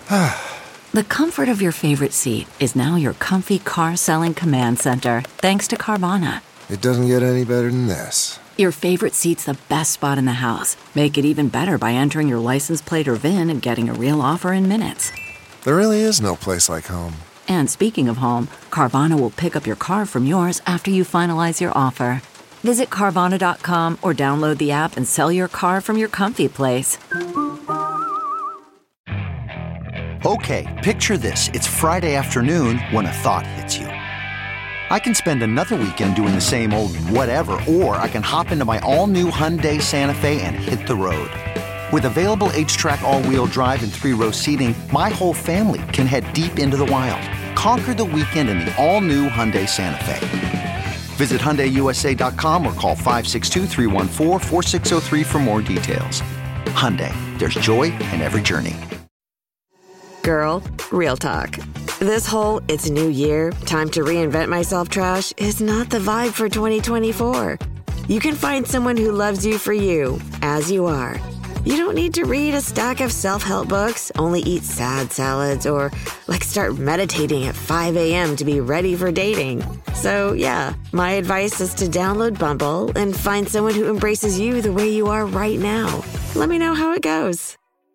The comfort of your favorite seat is now your comfy car selling command center, thanks to Carvana. It doesn't get any better than this. Your favorite seat's the best spot in the house. Make it even better by entering your license plate or VIN and getting a real offer in minutes. There really is no place like home. And speaking of home, Carvana will pick up your car from yours after you finalize your offer. Visit Carvana.com or download the app and sell your car from your comfy place. Okay, picture this. It's Friday afternoon when a thought hits you. I can spend another weekend doing the same old whatever, or I can hop into my all-new Hyundai Santa Fe and hit the road. With available H-Track all-wheel drive and 3-row seating, my whole family can head deep into the wild. Conquer the weekend in the all-new Hyundai Santa Fe. Visit HyundaiUSA.com or call 562-314-4603 for more details. Hyundai, there's joy in every journey. Girl, real talk. This whole "it's a new year, time to reinvent myself" trash is not the vibe for 2024. You can find someone who loves you for you, as you are. You don't need to read a stack of self-help books, only eat sad salads, or start meditating at 5 a.m. to be ready for dating. So yeah, my advice is to download Bumble and find someone who embraces you the way you are right now. Let me know how it goes.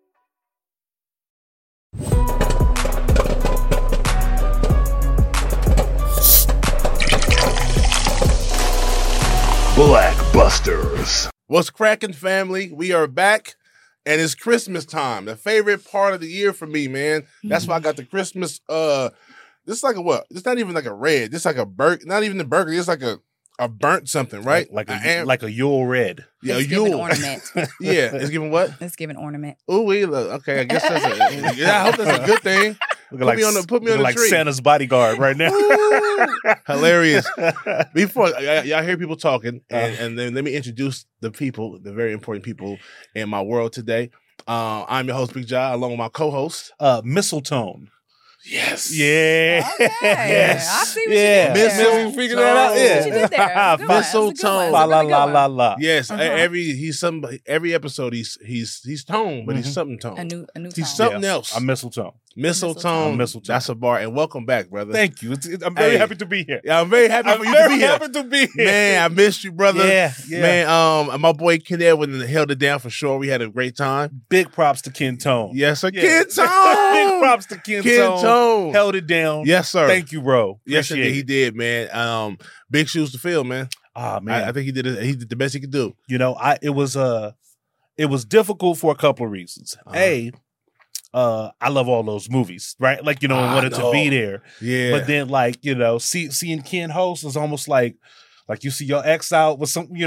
Blackbusters. What's cracking, family? We are back, and it's Christmas time. The favorite part of the year for me, man. That's why I got the Christmas. This is like a what? It's not even like a red. It's like a not even the burger. It's like a burnt something, right? Like a Yule red. Yeah, it's a Yule ornament. Yeah, it's giving what? It's giving ornament. Ooh, okay. I guess that's I hope that's a good thing. Put me on the like tree. Santa's bodyguard right now. Hilarious. Before y'all hear people talking, and then let me introduce the people, the very important people in my world today. I'm your host, Big Ja, along with my co-host, Mistletoe. Yes. Yeah. Okay. Yes. I see what you did there. You figured that out? Yeah. What you did there. Mistletoe. La la la la la. Yes. Every episode he's tone, but he's something tone. A new He's something else. I'm Mistletoe. Mistletoe. That's a bar. And welcome back, brother. Thank you. I'm very happy to be here. Yeah, I'm very happy for you to be here. Happy to be here. Man, I missed you, brother. Yeah. Man, my boy Ken Edwin held it down for sure. We had a great time. Big props to Ken Tone. Yes, sir. Yeah. Ken Tone. Big props to Ken Tone. Held it down. Yes, sir. Thank you, bro. Yes, he did, man. Big shoes to fill, man. Ah, man. I think he did the best he could do. You know, it was difficult for a couple of reasons. I love all those movies, right? Like, I wanted to be there. Yeah. But then, seeing Ken host is almost like you see your ex out with some, with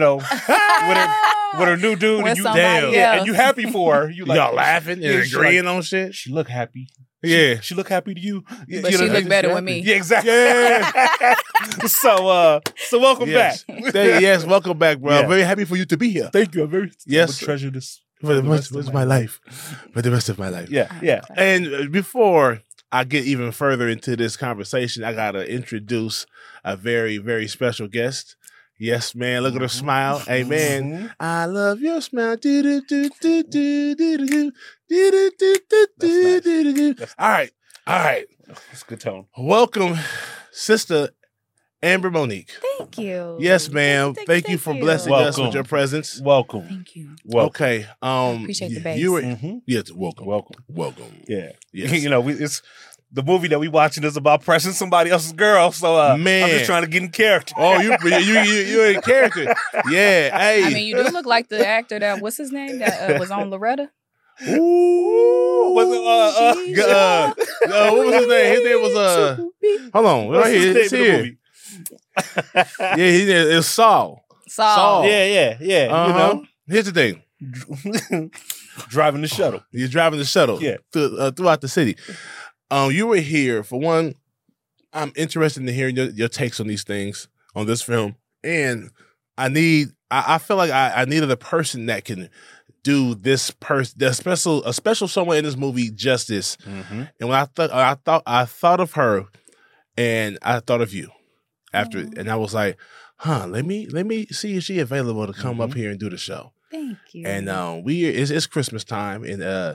her new dude, with and you else. and you happy for her. Y'all laughing and agreeing on shit. She look happy. Yeah. She look happy to you. But she look better with me. Yeah, exactly. Yeah. So welcome back. Yes, welcome back, bro. Yeah. I'm very happy for you to be here. Thank you. I'm very Yes. treasure this For the rest of my life. For the rest of my life. Yeah. And before I get even further into this conversation, I got to introduce a very, very special guest. Yes, man. Look at her smile. Hey, man. I love your smile. All right. That's a good tone. Welcome, Sister Amber Monique. Thank you. Yes, ma'am. Thank you for blessing us with your presence. Welcome. Thank you. Okay. Appreciate the bass. You were, yes, welcome. Yeah. Yes. It's the movie that we watching is about pressing somebody else's girl. So man, I'm just trying to get in character. Oh, you in character. Yeah. Hey. I mean, you do look like the actor that what's his name that was on Loretta. Ooh. What was his name? His name was hold on. What's Right his here. name It's in the here. movie? Yeah, it's Saul. Saul. Yeah. Uh-huh. Here's the thing. Driving the shuttle. You're driving the shuttle throughout the city. You were here for one. I'm interested in hearing your takes on these things on this film, and I feel like I needed a person that can do this a special someone in this movie justice. Mm-hmm. And when I thought of her, and I thought of you after, and I was like, let me see if she's available to come up here and do the show. Thank you. And it's Christmas time, and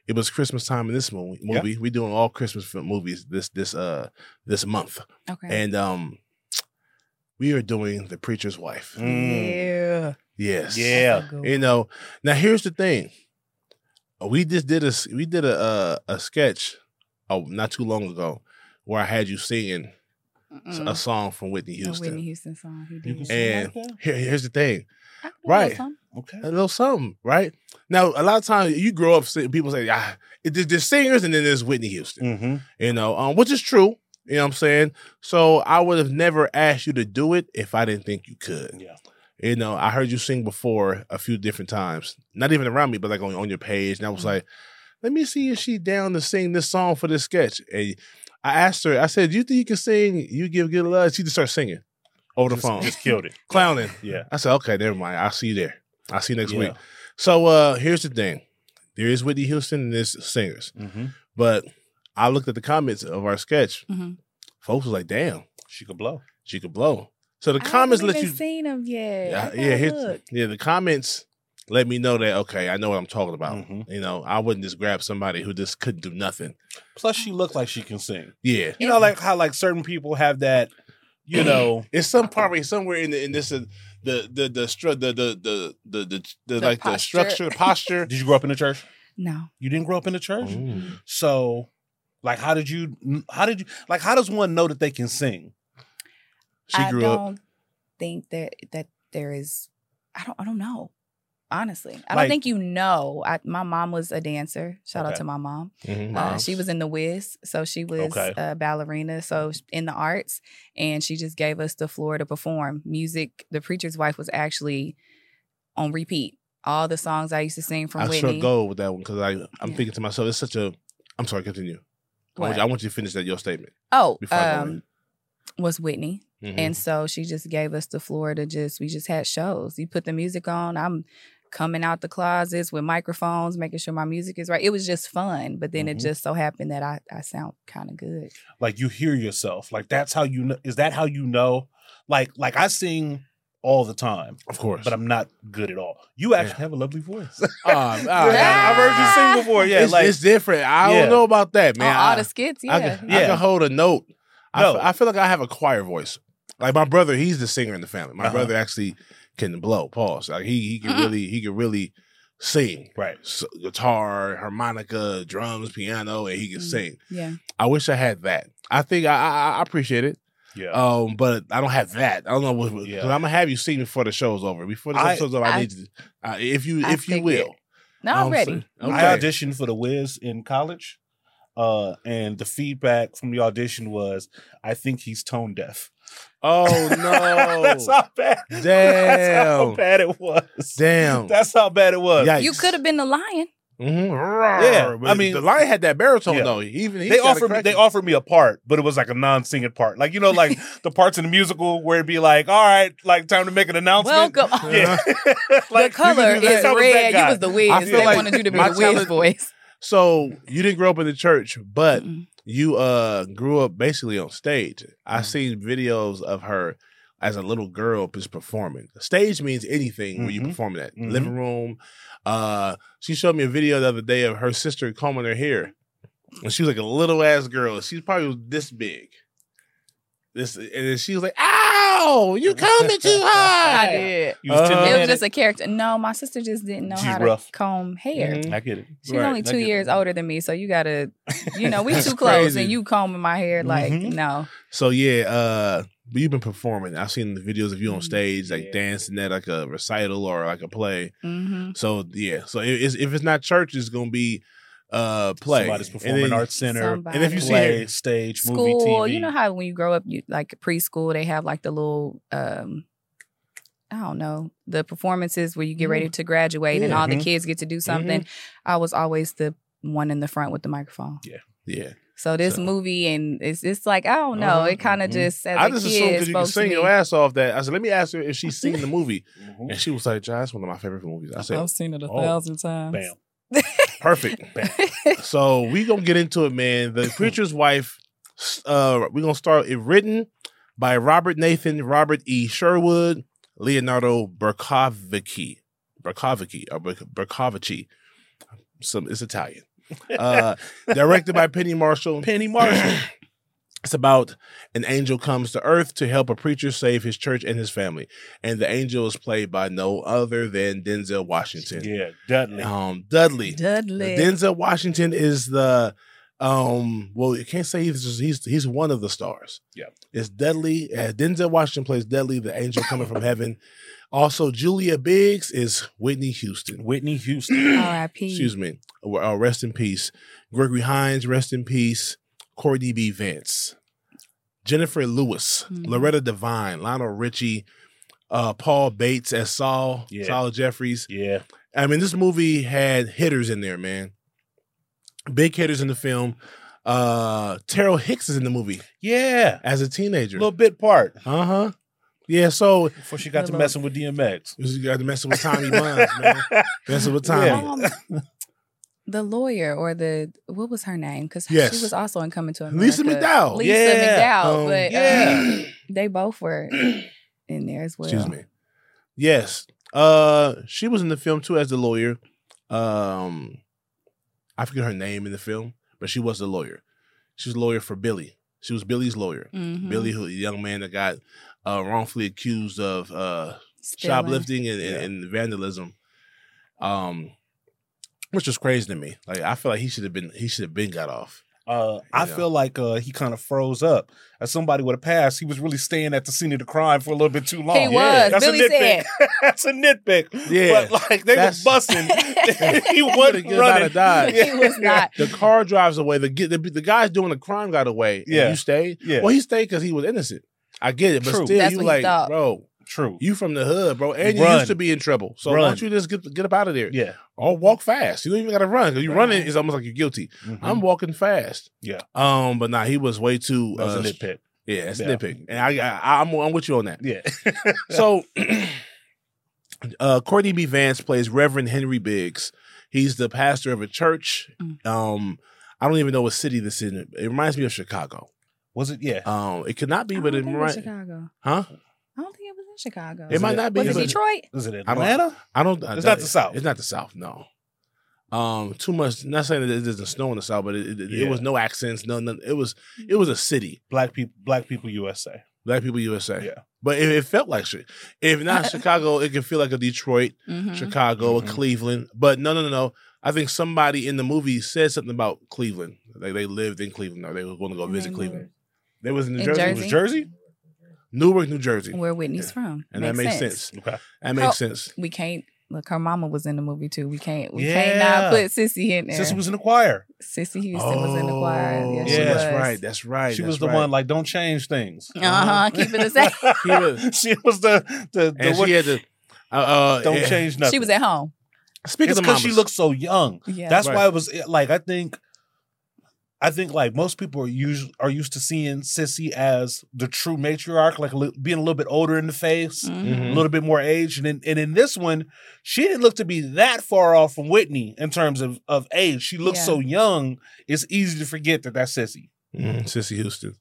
it was Christmas time in this movie. Yeah. We doing all Christmas film movies this month, Okay. and we are doing The Preacher's Wife. Yeah. Yes. Yeah. That's a good You know, now here's the thing. We did a sketch not too long ago where I had you singing a song from Whitney one. A Houston. Whitney Houston song. He You did. can sing And like that? here's the thing. I can do Right. something. Okay. A little something, right? Now, a lot of times you grow up, people say, there's singers and then there's Whitney Houston, Mm-hmm. you know, which is true. You know what I'm saying? So I would have never asked you to do it if I didn't think you could. Yeah. You know, I heard you sing before a few different times, not even around me, but like on your page. And I was like, let me see if she down to sing this song for this sketch. And I asked her, I said, do you think you can sing You Give Good Love? She just started singing over the phone, Just killed it. clowning. Yeah. I said, okay, never mind. I'll see you there. I'll see you next Yeah. week. So here's the thing. There is Whitney Houston and there's singers. Mm-hmm. But I looked at the comments of our sketch. Mhm. Folks was like, damn, She could blow. she could blow. So the I comments haven't let even you seen them yet. Yeah, I yeah, gotta look. the comments let me know that okay, I know what I'm talking about. Mhm. You know, I wouldn't just grab somebody who just couldn't do nothing. Plus, she looked like she can sing. Yeah. You know, like how like certain people have that. You know, It's some probably somewhere in this the like the posture. structure, the posture. did you grow up in the church? No. You didn't grow up in the church, Mm. so like, how does one know that they can sing? She I grew up. don't think that there is. I don't know. Honestly, I Like- don't think you know. My mom was a dancer. Shout out Okay. to my mom. Mhm. She was in the Wiz, so she was Okay. a ballerina, so in the arts, and she just gave us the floor to perform music. The Preacher's Wife was actually on repeat. All the songs I used to sing from I Whitney. struck gold with that one because I'm Yeah. thinking to myself, it's such a. I'm sorry, continue. What? I want you to finish your statement Oh, before I go in. was Whitney. Mhm. And so she just gave us the floor to we just had shows. You put the music on. I'm coming out the closets with microphones, making sure my music is right. It was just fun. But then it Mhm. just so happened that I sound kind of good. Like you hear yourself. Like that's how you know. Is that how you know? Like I sing all the time, Of course. but I'm not good at all. You actually have a lovely voice. I've heard you sing before. Yeah, it's different. I Yeah. don't know about that, man. On all I- the skits, I yeah. can, Yeah. I can hold a note. No. I feel like I have a choir voice. Like my brother, he's the singer in the family. My Uh-huh. brother actually can blow. Pause. Like he can really sing. Right. So, guitar, harmonica, drums, piano, and he can sing. Yeah. I wish I had that. I think I appreciate it. Yeah. But I don't have that. I don't know what. Yeah. I'm gonna have you sing before the show's over. Before the episode's over, I need to. If you figured. will. No, I'm ready. Okay. I auditioned for the Wiz in college, and the feedback from the audition was, "I think he's tone deaf." Oh no! That's how bad. That's how Damn. bad it was. Damn. That's how bad it was. Yikes. You could have been the lion. Yeah, I mean- the lion had that baritone Yeah. though. Even he They got offered me a part, but it was like a non-singing part. Like, you know, like the parts in the musical where it'd be like, all right, like time to make an announcement. Welcome. Yeah. The color do that. is I was that red. You guy. was the Wiz. I feel They like wanted you to be my the Wiz talent- voice. So you didn't grow up in the church, but Mm-mm. you grew up basically on stage. I seen videos of her as a little girl just performing. Stage means anything where you Mhm. perform at. Mhm. Living room. She showed me a video the other day of her sister combing her hair. And she was like a little ass girl. She probably this big. And then she was like, "Ow, you coming too high." I did. You was Uh, 10 It was minutes. just a character. No, my sister just didn't know She's how rough. to comb hair. Mhm. I get it. She's Right. only I 2 get years it. older than me, so you gotta, we That's too close, crazy. and you combing my hair like Mhm. no. So yeah, but you've been performing. I've seen the videos of you on Mhm. stage, like Yeah. dancing at like a recital or like a play. Mm-hmm. So yeah, so if it's not church, it's gonna be play. Somebody's And performing then- arts center. Somebody. And if you see Play, her- stage, movie, School, TV. you know how when you grow up, you like preschool, they have like the little, I don't know, the performances where you get ready to graduate and all the Mhm. kids get to do something. I was always the one in the front with the microphone. yeah. So this So- movie, and it's like, I don't know, Uh-huh. it kind of Mhm. just, as I a just kid, assumed because you can spoke to sing me. your ass off that. I said, let me ask her if she's seen the movie, Mhm. and she was like, "Josh, that's one of my favorite movies." I said, seen it 1,000 times. Bam. "Perfect." So we gonna get into it, man. The Preacher's Wife. We're gonna start it. Written by Robert Nathan, Robert E. Sherwood, Leonardo Bercovici. Bercovici. It's Italian. Directed by Penny Marshall. Penny Marshall. It's about an angel comes to earth to help a preacher save his church and his family. And the angel is played by no other than Denzel Washington. Yeah, Dudley. Dudley. Dudley. Denzel Washington is the well, you can't say he's one of the stars. Yeah. It's Dudley. Denzel Washington plays Dudley, the angel coming from heaven. Also, Julia Biggs is Whitney Houston. Whitney Houston. R.I.P. Excuse me. Rest in peace. Gregory Hines, rest in peace. Courtney B. Vance. Jennifer Lewis. Loretta Devine. Lionel Richie. Paul Bates as Saul. Yeah. Saul Jeffries. Yeah. I mean, this movie had hitters in there, man. Big hitters in the film. Terrell Hicks is in the movie Yeah. as a teenager. Little bit part. Uh-huh. Yeah, so Before she got to messing with DMX. you got to messing with Tommy Buns, man. Messing with Tommy. The lawyer or what was her name? Because Yes. she was also in Coming to America. Lisa McDowell. Lisa Yeah. McDowell. But yeah. they both were in there as well. Excuse me. Yes. She was in the film too as the lawyer. I forget her name in the film, but she was the lawyer. She was a lawyer for Billy. She was Billy's lawyer. Mhm. Billy, who a young man that got wrongfully accused of Stealing. shoplifting and vandalism. Which was crazy to me. Like I feel like he should have been got off. I feel like he kind of froze up. As somebody with a past, he was really staying at the scene of the crime for a little bit too long. He was. That's Billy a nitpick. That's a nitpick. Yeah. But like they was busting. He wasn't Get about to running. die. He was not. The car drives away. The guys doing the crime got away. And Yeah. you stayed. Yeah. Well, he stayed because he was innocent. I get it, but True. still, That's you what he like, thought. bro, True. you from the hood, bro, and you Run. used to be in trouble. So why Run. don't you just get up out of there? Yeah. Or walk fast. You don't even got to run because you running is almost like you're guilty. Mhm. I'm walking fast. Yeah. But nah, he was way too. That was a nitpick. Yeah, it's Yeah. nitpick, and I'm with you on that. Yeah. So, Courtney B. Vance plays Reverend Henry Biggs. He's the pastor of a church. I don't even know what city this is in. It reminds me of Chicago. Was it? Yeah. It could not be, I but don't it think it was might. Chicago. Huh? I don't think it was in Chicago. It might not be. Was it but- Detroit? Was it I don't- Atlanta? I don't. It's not the South. It's not the South. No. Too much. Not saying that it doesn't snow in the South, but it Yeah. was no accents. No. It was a city. Black people USA. Black people USA. Yeah. But it felt like shit. If not Chicago, it could feel like a Detroit, Mhm. Chicago, a Cleveland. But no. I think somebody in the movie said something about Cleveland. Like they lived in Cleveland or they were going to go visit Cleveland. They was in New In Jersey. It Jersey? was Jersey? Newark, New Jersey. Where Whitney's from. And that makes sense. Okay. That makes sense. We can't. Look, her mama was in the movie too. We can't Yeah. not put Sissy in there. Sissy was in the choir. Sissy Houston was in the choir. Yeah, she yeah, was. That's right. She that's was the right. one like, don't change things. Keep it the same. He was- She was the and one, she had to. don't yeah. change nothing. She was at home. Speaking It's of because mamas, she looked so young. Yeah. That's Right. why it was like I think like most people are used to seeing Sissy as the true matriarch, like being a little bit older in the face, Mhm. a little bit more aged, and in this one, she didn't look to be that far off from Whitney in terms of age. She looked Yeah. so young; it's easy to forget that that's Sissy. Sissy Houston.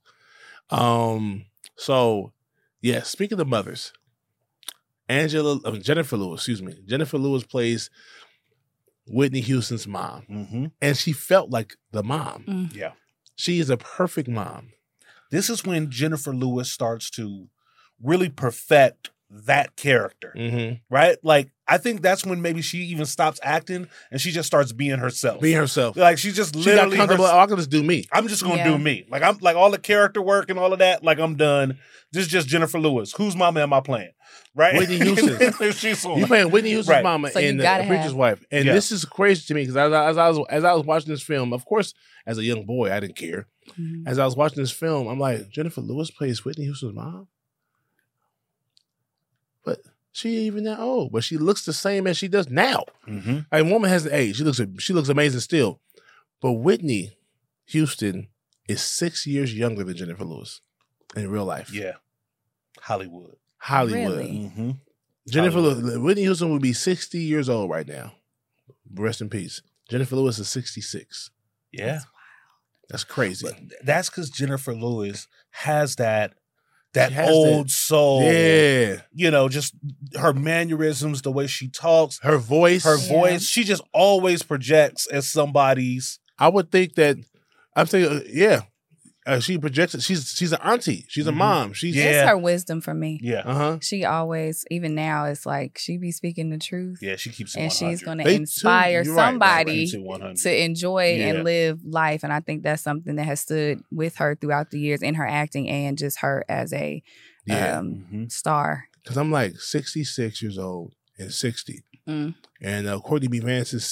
So, yeah. Speaking of mothers, Jennifer Lewis. Excuse me. Jennifer Lewis plays Whitney Houston's mom, Mm-hmm. and she felt like the mom. Yeah. She is a perfect mom. This is when Jennifer Lewis starts to really perfect that character, Mm-hmm. right? Like, I think that's when maybe she even stops acting and she just starts being herself. Being herself. Like, she just She got literally comfortable. I can just do me. I'm just gonna Yeah. do me. Like, I'm like all the character work and all of that. Like, I'm done. This is just Jennifer Lewis. Whose mama am I playing? Right? Whitney Houston. She's You playing Whitney Houston's Right. mama So you and the gotta preacher's have- wife, and Yeah. this is crazy to me because as I was watching this film, of course, as a young boy, I didn't care. Mhm. As I was watching this film, I'm like, Jennifer Lewis plays Whitney Houston's mom, but she ain't even that old, but she looks the same as she does now. Mm-hmm. A woman has the age; she looks amazing still, but Whitney Houston is 6 years younger than Jennifer Lewis in real life. Yeah. Hollywood. Hollywood. Really? Mm-hmm. Jennifer Lewis, Whitney Houston would be 60 years old right now. Rest in peace. Jennifer Lewis is 66. Yeah. That's crazy. But that's because Jennifer Lewis has that that She has old that- soul. Yeah. You know, just her mannerisms, the way she talks, Her voice. her Yeah. voice. She just always projects as somebody's. I would think that I'm saying, yeah. She projects it. She's an auntie. She's a mom. She's Yeah. It's her wisdom for me. Yeah. Uh-huh. She always, even now, it's like she be speaking the truth. Yeah, she keeps it And 100. she's going to They too- inspire you're right, somebody Keeps it 100. to enjoy Yeah. and live life. And I think that's something that has stood with her throughout the years in her acting and just her as a Yeah. star. Because I'm like 66 years old and 60. Mm. And Courtney B. Vance is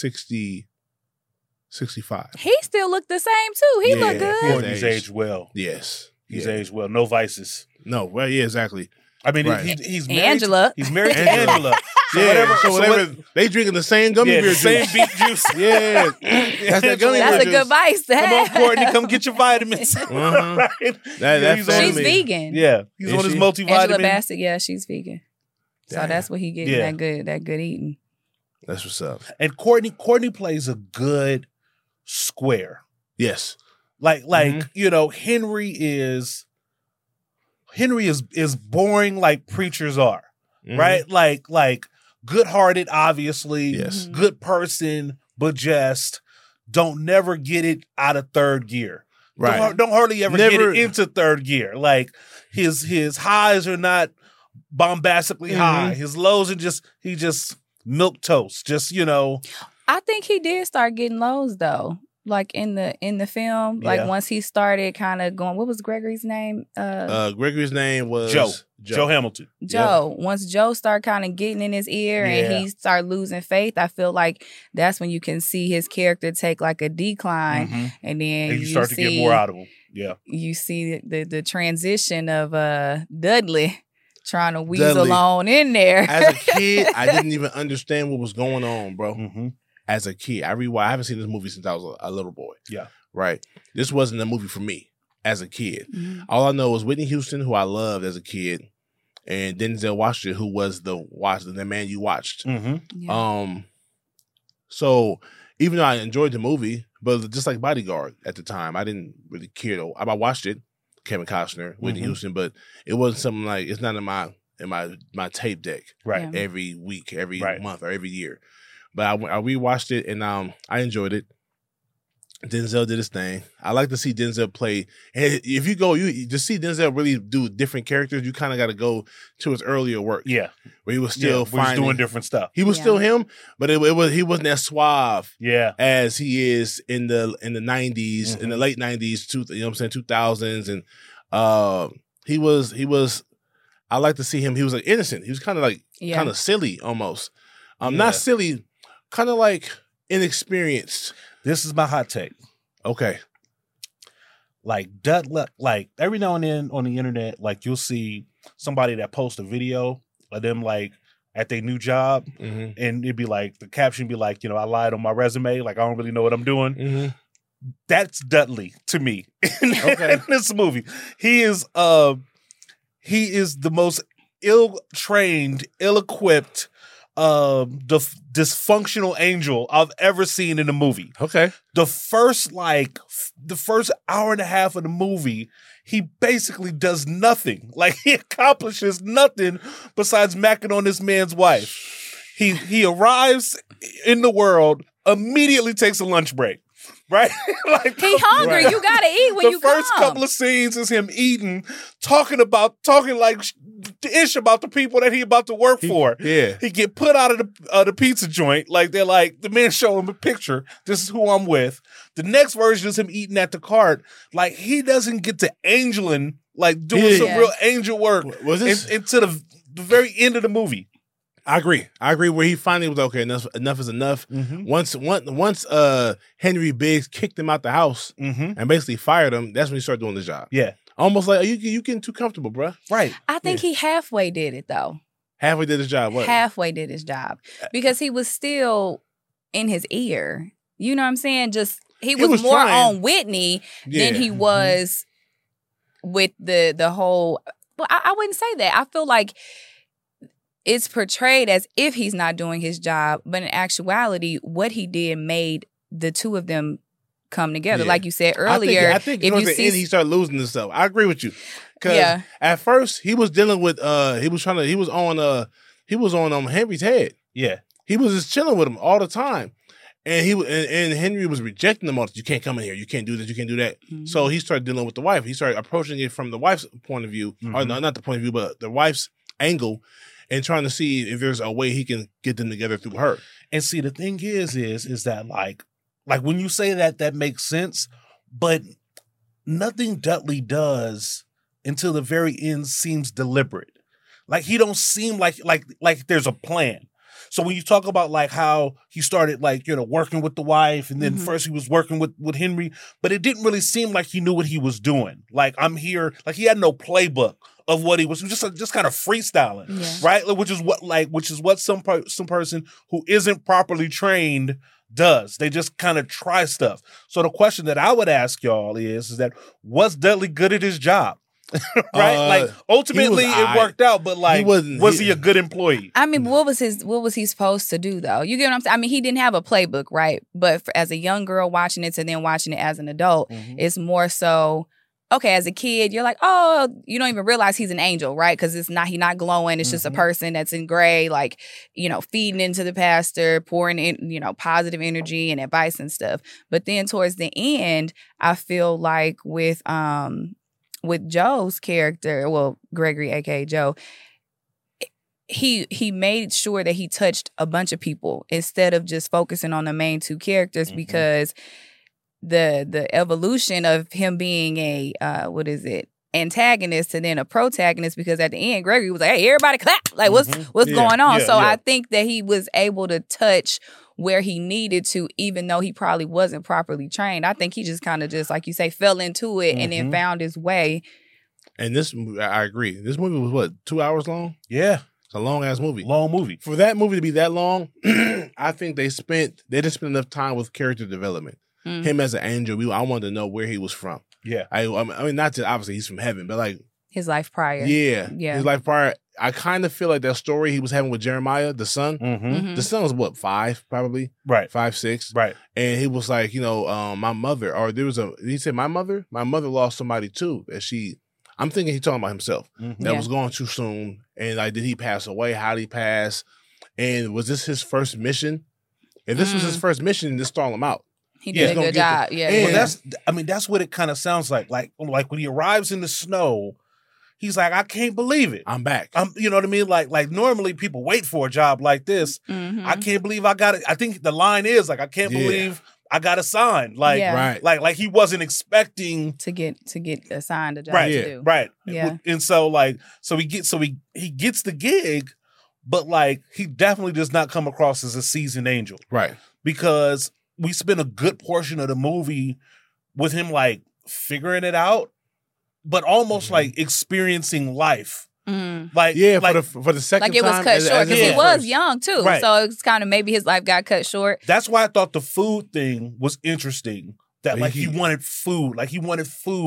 65. He still looked the same too. He Yeah. looked good. Courtney's Aged. aged well. Yes. He's Yeah. aged well. No vices. No, well, yeah, exactly. I mean, Right. he's married. Angela. He's married to Angela. Angela. So Yeah, whatever. so whatever they drinking the same gummy beer the same juice. beet juice. Yeah. That's that gummy That's beer a good juice. vice to Come on, have. Courtney, come get your vitamins. Uh-huh. Right? That he's on She's family. vegan. Yeah, he's Is on his she? Angela multivitamin. Bassett, yeah, she's vegan. So Damn. that's what he getting Yeah. that good eating. That's what's up. And Courtney plays a good square. Yes. Like Mhm. you know, Henry is boring like preachers are, Mhm. right? Like good-hearted, obviously, Yes. good person, but just don't never get it out of third gear. Right. Don't hardly ever Never- get it into third gear. Like his highs are not bombastically high. His lows are he just milk toast. Just, you know. I think he did start getting lows though. Like in the film, like Yeah. once he started kind of going, what was Gregory's name? Gregory's name was Joe Hamilton. Joe. Once Joe started kind of getting in his ear Yeah. and he started losing faith, I feel like that's when you can see his character take like a decline, Mhm. and then And you start to get see- more out of him. Yeah. You see the transition of Dudley trying to weasel Dudley. on in there. As a kid, I didn't even understand what was going on, bro. Mm-hmm. As a kid, I haven't seen this movie since I was a little boy. Yeah. Right. This wasn't a movie for me as a kid. Mhm. All I know was Whitney Houston, who I loved as a kid, and Denzel Washington, who was the man you watched. Mm-hmm. Yeah. So even though I enjoyed the movie, but just like Bodyguard at the time, I didn't really care though. I watched it, Kevin Costner, Whitney Mhm. Houston, but it wasn't something like it's not in my tape deck Right. Yeah. every week, every Right. month, or every year. But I rewatched it and I enjoyed it. Denzel did his thing. I like to see Denzel play. And if you just see Denzel really do different characters, you kind of got to go to his earlier work. Yeah. Where he was Yeah. still We're just finding, doing different stuff. he was Yeah. still him, but he wasn't as suave Yeah. as he is in the 90s, in the late 90s, you know what I'm saying, 2000s. And he was I like to see him. He was like innocent. He was kind of like Yeah. kind of silly almost. Yeah. Not silly, kind of like inexperienced. This is my hot take. Okay. Like like every now and then on the internet, like you'll see somebody that posts a video of them like at their new job, Mm-hmm. and it'd be like the caption be like, you know, I lied on my resume, like I don't really know what I'm doing. Mm-hmm. That's Dudley to me in Okay. this movie. He is the most ill-trained, ill-equipped, dysfunctional angel I've ever seen in a movie. Okay. The first hour and a half of the movie, he basically does nothing. Like he accomplishes nothing besides macking on this man's wife. He arrives in the world, immediately takes a lunch break. Right? Like He hungry. Right. You gotta eat when the you first come. couple of scenes is him eating, talking like ish about the people that he about to work for. Yeah. He get put out of the pizza joint. Like they're like, the man show him a picture. This is who I'm with. The next version is him eating at the cart. Like he doesn't get to angeling, like doing Yeah. some Yeah. real angel work Was this? into the very end of the movie. I agree. Where he finally was okay. Enough is enough. Mm-hmm. Once Henry Biggs kicked him out the house Mm-hmm. and basically fired him, that's when he started doing the job. Yeah. Almost like you getting too comfortable, bruh. Right. I think he halfway did it though. Halfway did his job. What? Halfway did his job because he was still in his ear. You know what I'm saying? Just he was was more trying. on Whitney Yeah. than he was with the whole. Well, I wouldn't say that. I feel like it's portrayed as if he's not doing his job, but in actuality, what he did made the two of them come together. Yeah. Like you said earlier, I think if towards you the end see he started losing himself. I agree with you. Because Yeah. at first he was dealing with he was on Henry's head. Yeah. He was just chilling with him all the time. And and Henry was rejecting him all. You can't come in here. You can't do this. You can't do that. Mm-hmm. So he started dealing with the wife. He started approaching it from the wife's point of view, or no, not the point of view, but the wife's angle, and trying to see if there's a way he can get them together through her. And see, the thing is that like when you say that, that makes sense, but nothing Dudley does until the very end seems deliberate. Like he don't seem like there's a plan. So when you talk about like how he started like, you know, working with the wife, and then first he was working with Henry, but it didn't really seem like he knew what he was doing. Like I'm here, like he had no playbook of what he was just kind of freestyling, right? Which is what some person who isn't properly trained does. They just kind of try stuff. So the question that I would ask y'all is that was Dudley good at his job? Right? Like ultimately it worked out, but like was he a good employee? I mean, what was he supposed to do though? You get what I'm saying? I mean, he didn't have a playbook, right? But as a young girl watching it and then watching it as an adult, it's more so, okay, as a kid, you're like, oh, you don't even realize he's an angel, right? Because he's not glowing. It's just a person that's in gray, like, you know, feeding into the pastor, pouring in, you know, positive energy and advice and stuff. But then towards the end, I feel like with Joe's character, well, Gregory, aka Joe, he made sure that he touched a bunch of people instead of just focusing on the main two characters, because the evolution of him being a antagonist and then a protagonist, because at the end Gregory was like, hey, everybody clap, like what's going on? I think that he was able to touch where he needed to, even though he probably wasn't properly trained. I think he just kind of just, like you say, fell into it and then found his way. And this, I agree. This movie was what, 2 hours long? Yeah. It's a long ass movie. Long movie. For that movie to be that long, I think they didn't spend enough time with character development. Him as an angel, I wanted to know where he was from. Yeah. I mean, not just obviously he's from heaven, but like his life prior. Yeah. His life prior. I kind of feel like that story he was having with Jeremiah, the son. The son was what, 5 probably? Right. 5, 6. Right. And he was like, you know, my mother, or he said, my mother lost somebody too. I'm thinking he's talking about himself. That was going too soon. And like, did he pass away? How did he pass? And was this his first mission? If this was his first mission, just stall him out. He did a good job. Well, that's what it kind of sounds like. Like when he arrives in the snow, he's like, I can't believe it. I'm back. You know what I mean? Like normally people wait for a job like this. I can't believe I got it. I think the line is like, I can't believe I got assigned. Like, like he wasn't expecting to get assigned a job to do. Right. Yeah. And so he gets the gig, but like he definitely does not come across as a seasoned angel. Right. Because we spent a good portion of the movie with him like figuring it out, but almost like experiencing life. Like for the second time, like it was cut short because he was young too, right. So it's kind of maybe his life got cut short. That's why I thought the food thing was interesting. That like he wanted food, He wanted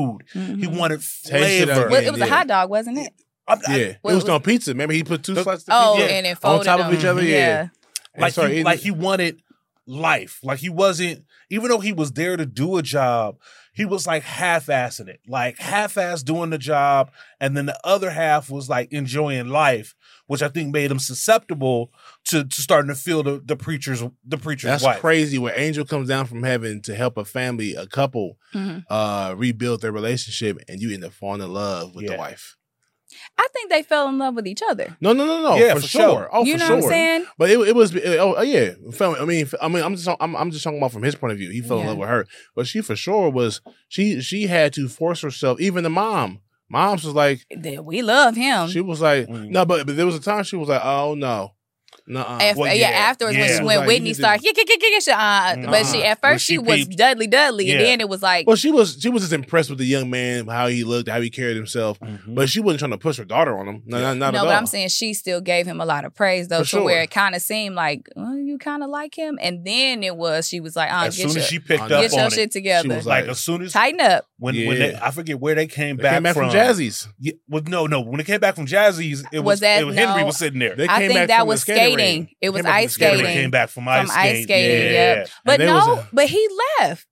flavor. It was a hot dog, wasn't it? It was on pizza. Remember he put 2 slices of pizza and then folded on top of each other. Yeah. Like he wanted life. Like he wasn't, even though he was there to do a job, he was like half-assing it. Like half-ass doing the job, and then the other half was like enjoying life, which I think made him susceptible to starting to feel the preacher's That's wife. Crazy when Angel comes down from heaven to help a couple rebuild their relationship, and you end up falling in love with the wife. I think they fell in love with each other. No. Yeah, for sure. Oh, you for know sure. what I'm saying? But it was. Yeah. I mean, I'm just talking about from his point of view. He fell in love with her, but she for sure was. She had to force herself. Even the moms was like, we love him. She was like, no, but there was a time she was like, oh no. Nuh-uh. Afterwards when like, Whitney started, but she at first she was Dudley, and then it was like, well, she was just impressed with the young man, how he looked, how he carried himself, but she wasn't trying to push her daughter on him. Not at all. But I'm saying she still gave him a lot of praise though, where it kind of seemed like, well, you kind of like him? And then she was like, As get soon your, as she picked up get on your it, shit together. She was like as soon as Tighten up. when Yeah. they, I forget where they came They back came back from Jazzy's. Yeah, well, no. When they came back from Jazzy's, Henry no. was sitting there. They I came think back that from the was skating skating. rink. It was Came back from the ice skating When rink. they skating. came back from From ice skating, Yeah. yep. But they no, was but he left.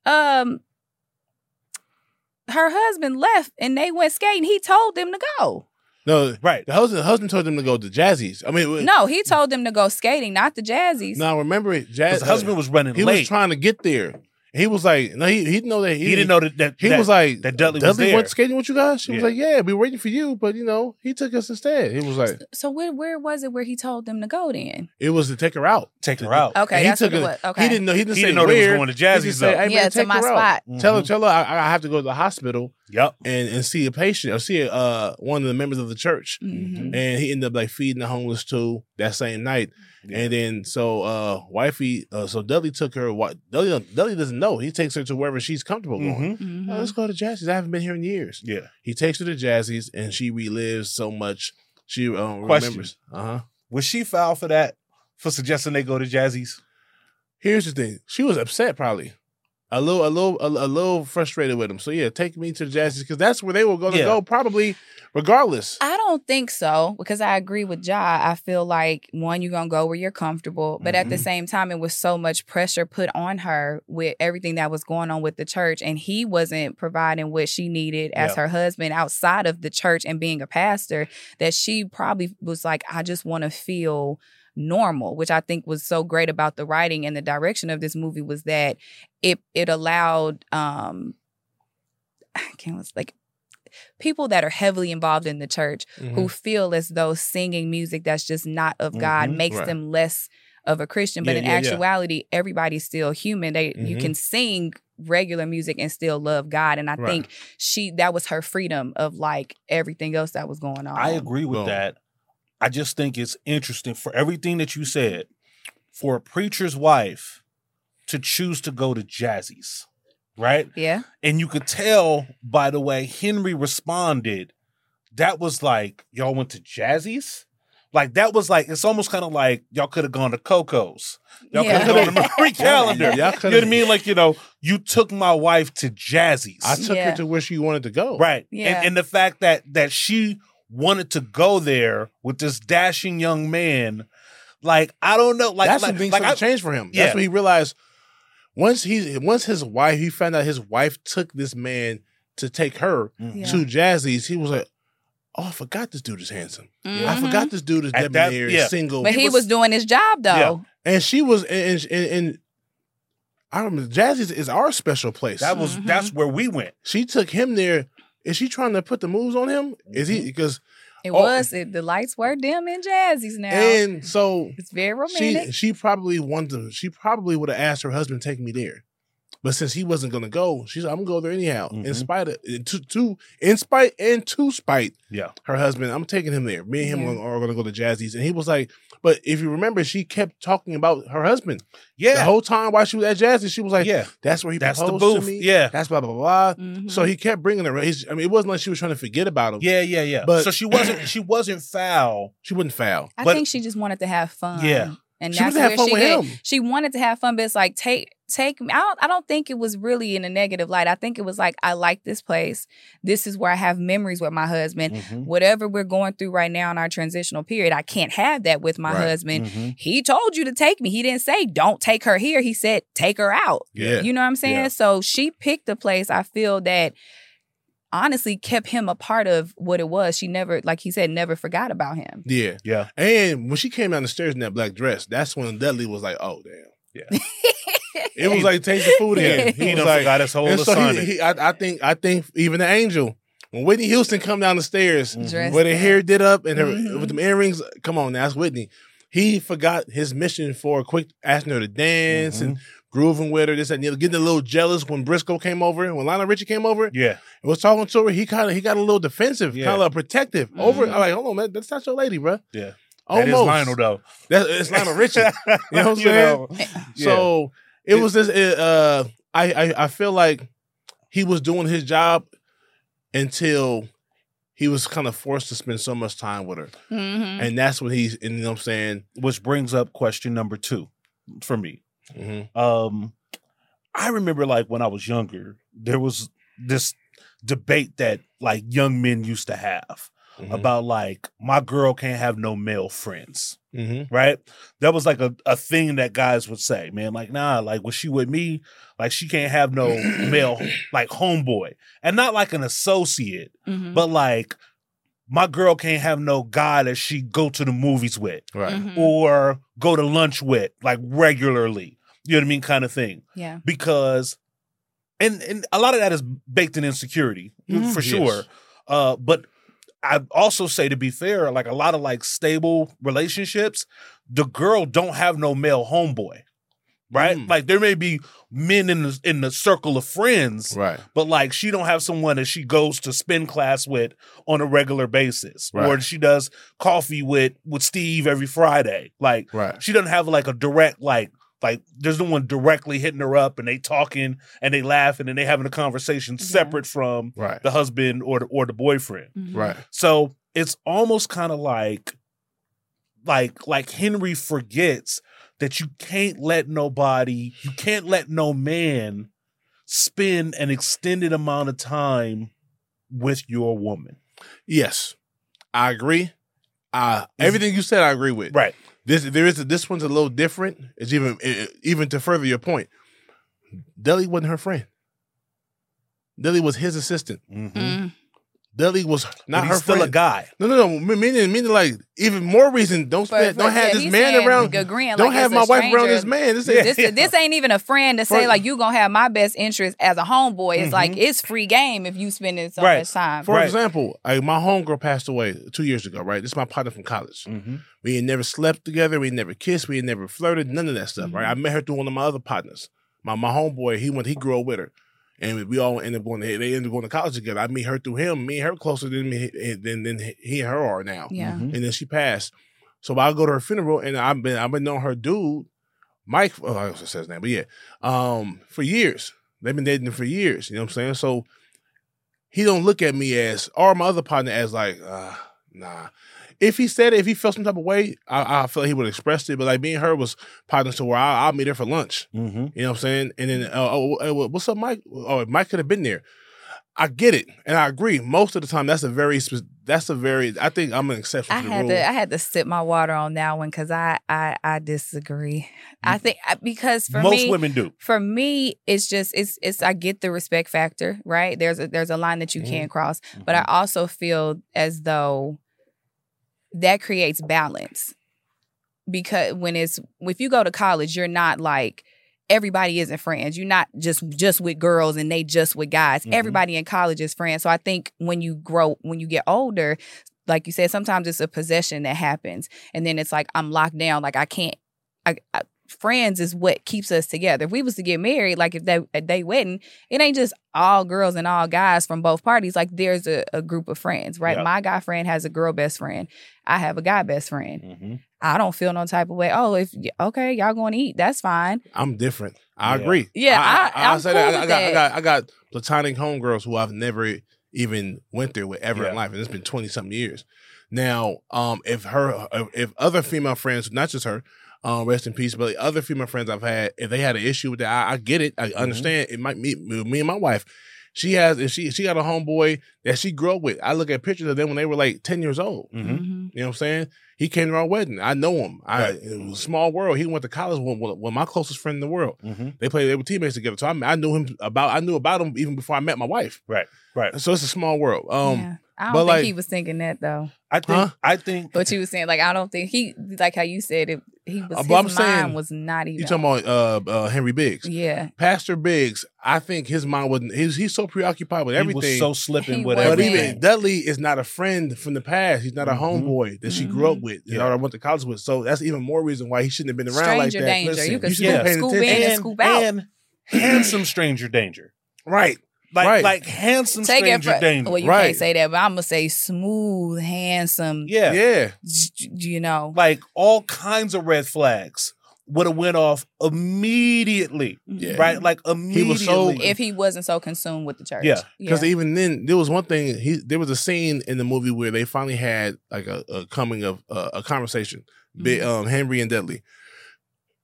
Her husband left and they went skating. He told them to go. No, Right. The husband told them to go to Jazzy's. I mean, No, he told them to go skating, not the Jazzies. Now remember it, Because the husband was running he late. was trying to get there. He was like, no, he didn't know that he didn't know that He was like, that Dudley was there. went skating with you guys. She was Yeah. like, yeah, we were waiting for you, but he took us instead. He was like, So where was it where he told them to go then? it was to take her out. Take her out. Okay, And he that's what took it her- was. Okay. He didn't know. He didn't He say didn't know they was where. going to He Jazzy's, just said, though. hey, man, Yeah, to take my her spot. out. Tell her I have to go to the hospital Yep. and see a patient or see one of the members of the church. Mhm. And he ended up like feeding the homeless too that same night. Yeah. And then so Dudley took her. Dudley doesn't know. He takes her to wherever she's comfortable going. Mhm. Oh, let's go to Jazzy's. I haven't been here in years. Yeah. He takes her to Jazzy's and she relives so much. She Question. remembers. Was she foul for that? For suggesting they go to Jazzy's? Here's the thing. She was upset probably. A little frustrated with him. So yeah, take me to the Jazzy's because that's where they were going to Yeah. go probably regardless. I don't think so because I agree with Ja. I feel like one, you're gonna go where you're comfortable, but at the same time, it was so much pressure put on her with everything that was going on with the church, and he wasn't providing what she needed as Yeah. her husband outside of the church and being a pastor. That she probably was like, I just want to feel normal, which I think was so great about the writing and the direction of this movie was that it allowed people that are heavily involved in the church who feel as though singing music that's just not of God makes Right. them less of a Christian. But Yeah, in yeah, yeah. actuality, everybody's still human. You can sing regular music and still love God. And I Right. think that was her freedom of like everything else that was going on. I agree with Boom. that. I just think it's interesting for everything that you said, for a preacher's wife to choose to go to Jazzy's, right? Yeah. And you could tell by the way Henry responded, that was like, y'all went to Jazzy's? Like, that was like, it's almost kind of like y'all could have gone to Coco's. Y'all Yeah. could have gone to Marie Calendar. Y'all You know coulda- what I mean? Like, you took my wife to Jazzy's. I took Yeah. her to where she wanted to go. Right. Yeah. And the fact that she wanted to go there with this dashing young man, like, I don't know. Like, That's like, when things like started to change for him. Yeah. That's when he realized once his wife, he found out his wife took this man to take her Yeah. to Jazzy's. He was like, oh, I forgot this dude is handsome. I Mhm. forgot this dude is At that- debonair, yeah. single. But he was doing his job though. And she was, and I remember Jazzy's is our special place. that's where we went. She took him there. Is she trying to put the moves on him? Is he because It Oh. was. The lights were dim in Jazzy's now. and so It's very romantic. she probably would have asked her husband to take me there. But since he wasn't gonna go, she's like, I'm gonna go there anyhow. In spite to spite Yeah. her husband, I'm taking him there. Me and him Yeah. are gonna go to Jazzy's. And he was like, but if you remember, she kept talking about her husband. Yeah. The whole time while she was at Jazzy's, she was like, Yeah. that's where he That's the proposed booth. to me. Yeah. That's blah, blah, blah, blah. Mhm. So he kept bringing her. It wasn't like she was trying to forget about him. Yeah. But- so she wasn't foul. She wouldn't foul. I but- think she just wanted to have fun. Yeah. And She that's wanted to have where fun she with get. him. She wanted to have fun, but it's like take me. I don't think it was really in a negative light. I think it was like, I like this place. This is where I have memories with my husband. Mhm. Whatever we're going through right now in our transitional period, I can't have that with my Right. husband. Mhm. He told you to take me. He didn't say don't take her here. He said take her out. Yeah. You know what I'm saying? Yeah. So she picked a place, I feel, that honestly kept him a part of what it was. She never, like he said, never forgot about him. Yeah. Yeah. And when she came down the stairs in that black dress, that's when Dudley was like, oh, damn. Yeah. It was like take the food again. He was done like, forgot his whole and so assignment. I think even the angel, when Whitney Houston come down the stairs Dressed with her up. hair did up and her Mhm. with them earrings, come on, now, that's Whitney. He forgot his mission for asking her to dance and grooving with her, this and the other, getting a little jealous when Briscoe came over, when Lionel Richie came over and Yeah. was talking to her. He got a little defensive, Yeah. kind of protective over. I'm like, hold on, man, that's not your lady, bro. Yeah. Almost. That is Lionel though. It's Lionel Richie. You know what I'm You saying? know, So it was this. I feel like he was doing his job until he was kind of forced to spend so much time with her, Mhm. and that's when he's. And you know what I'm saying? which brings up question number 2. for me. Mm-hmm. I remember like when I was younger, there was this debate that like young men used to have about like my girl can't have no male friends. Right? That was like a thing that guys would say, man, like, nah, like when she with me, like she can't have no male like homeboy. And not like an associate, but like my girl can't have no guy that she go to the movies with. Right. Or go to lunch with like regularly. You know what I mean? Kind of thing. Yeah. Because and a lot of that is baked in insecurity, for sure. Yes. But I also say, to be fair, like a lot of like stable relationships, the girl don't have no male homeboy, right? Like there may be men in the circle of friends, Right. but like she don't have someone that she goes to spin class with on a regular basis, Right. or she does coffee with Steve every Friday. Like Right. she doesn't have like a direct like there's no one directly hitting her up and they talking and they laughing and they having a conversation separate from Right. the husband or the boyfriend. Right. So it's almost kind of like Henry forgets that you can't let no man spend an extended amount of time with your woman. Yes, I agree. Everything you said, I agree with. Right. This one's a little different. It's even to further your point. Deli wasn't her friend. Deli was his assistant. Deli was not But her he's still friend. a guy. No. Meaning like even more reason. Don't have this he's man saying, around. agreeing, Don't like have it's my a wife around stranger. this man. This ain't even a friend to say For- like you gonna have my best interest as a homeboy. It's like it's free game if you spending so much time. For example, my homegirl passed away 2 years ago, right? This is my partner from college. We had never slept together. We had never kissed. We had never flirted. None of that stuff, right? I met her through one of my other partners. My homeboy, he grew up with her. And we all ended up they ended up going to college together. I meet her through him. Me and her closer than he and her are now. Yeah. And then she passed. So I'll go to her funeral, and I've been knowing her dude, Mike. Oh, I also said his name, but yeah, for years. They've been dating for years. You know what I'm saying? So he don't look at me as, or my other partner as like, nah. If he said it, if he felt some type of way, I feel like he would have expressed it. But like me and her was partners to where I'll meet her for lunch. You know what I'm saying? And then, what's up, Mike? Oh, Mike could have been there. I get it, and I agree. Most of the time, that's a very. I think I'm an exception to the rule. I had to sip my water on that one because I disagree. I think because for Most me, women do. For me, it's just it's I get the respect factor, right? There's a line that you can't cross, but I also feel as though that creates balance, because if you go to college, you're not like everybody isn't friends. You're not just with girls and they just with guys. Everybody in college is friends. So I think when you get older, like you said, sometimes it's a possession that happens, and then it's like I'm locked down. Like I can't. Friends is what keeps us together. If we was to get married, like if they wedding, it ain't just all girls and all guys from both parties. Like there's a group of friends, right? Yep. My guy friend has a girl best friend. I have a guy best friend. I don't feel no type of way. Oh, okay, y'all going to eat, that's fine. I'm different. I agree. Yeah, I'm say cool that. with that. I got platonic homegirls who I've never even went there with ever in life, and it's been 20-something years. Now, if other female friends, not just her, rest in peace, but other female friends I've had, if they had an issue with that, I get it. I understand. It might me and my wife. She got a homeboy that she grew up with. I look at pictures of them when they were like 10 years old. You know what I'm saying? He came to our wedding. I know him. It was a small world. He went to college with my closest friend in the world. They were teammates together. So I knew about him even before I met my wife. Right. So it's a small world. I don't think he was thinking that though. I think what you were saying, like I don't think he, like how you said it, his mind was not even. You talking about Henry Biggs? Yeah, Pastor Biggs. I think his mind wasn't. He's so preoccupied with everything. He was so slipping with But everything. even Dudley is not a friend from the past. He's not a homeboy that she grew up with. You know, I went to college with. So that's even more reason why he shouldn't have been around stranger like that. danger. Listen, You could should be paying scoop attention. in and scoop out. And handsome stranger danger. Right. Like handsome stranger danger. Well, you can't say that, but I'm gonna say smooth, handsome. Yeah. You know, like all kinds of red flags would have went off immediately. Yeah. Right? Like immediately. if he wasn't so consumed with the church. Yeah. Because even then, there was one thing. There was a scene in the movie where they finally had like a coming of a conversation. Henry and Dudley.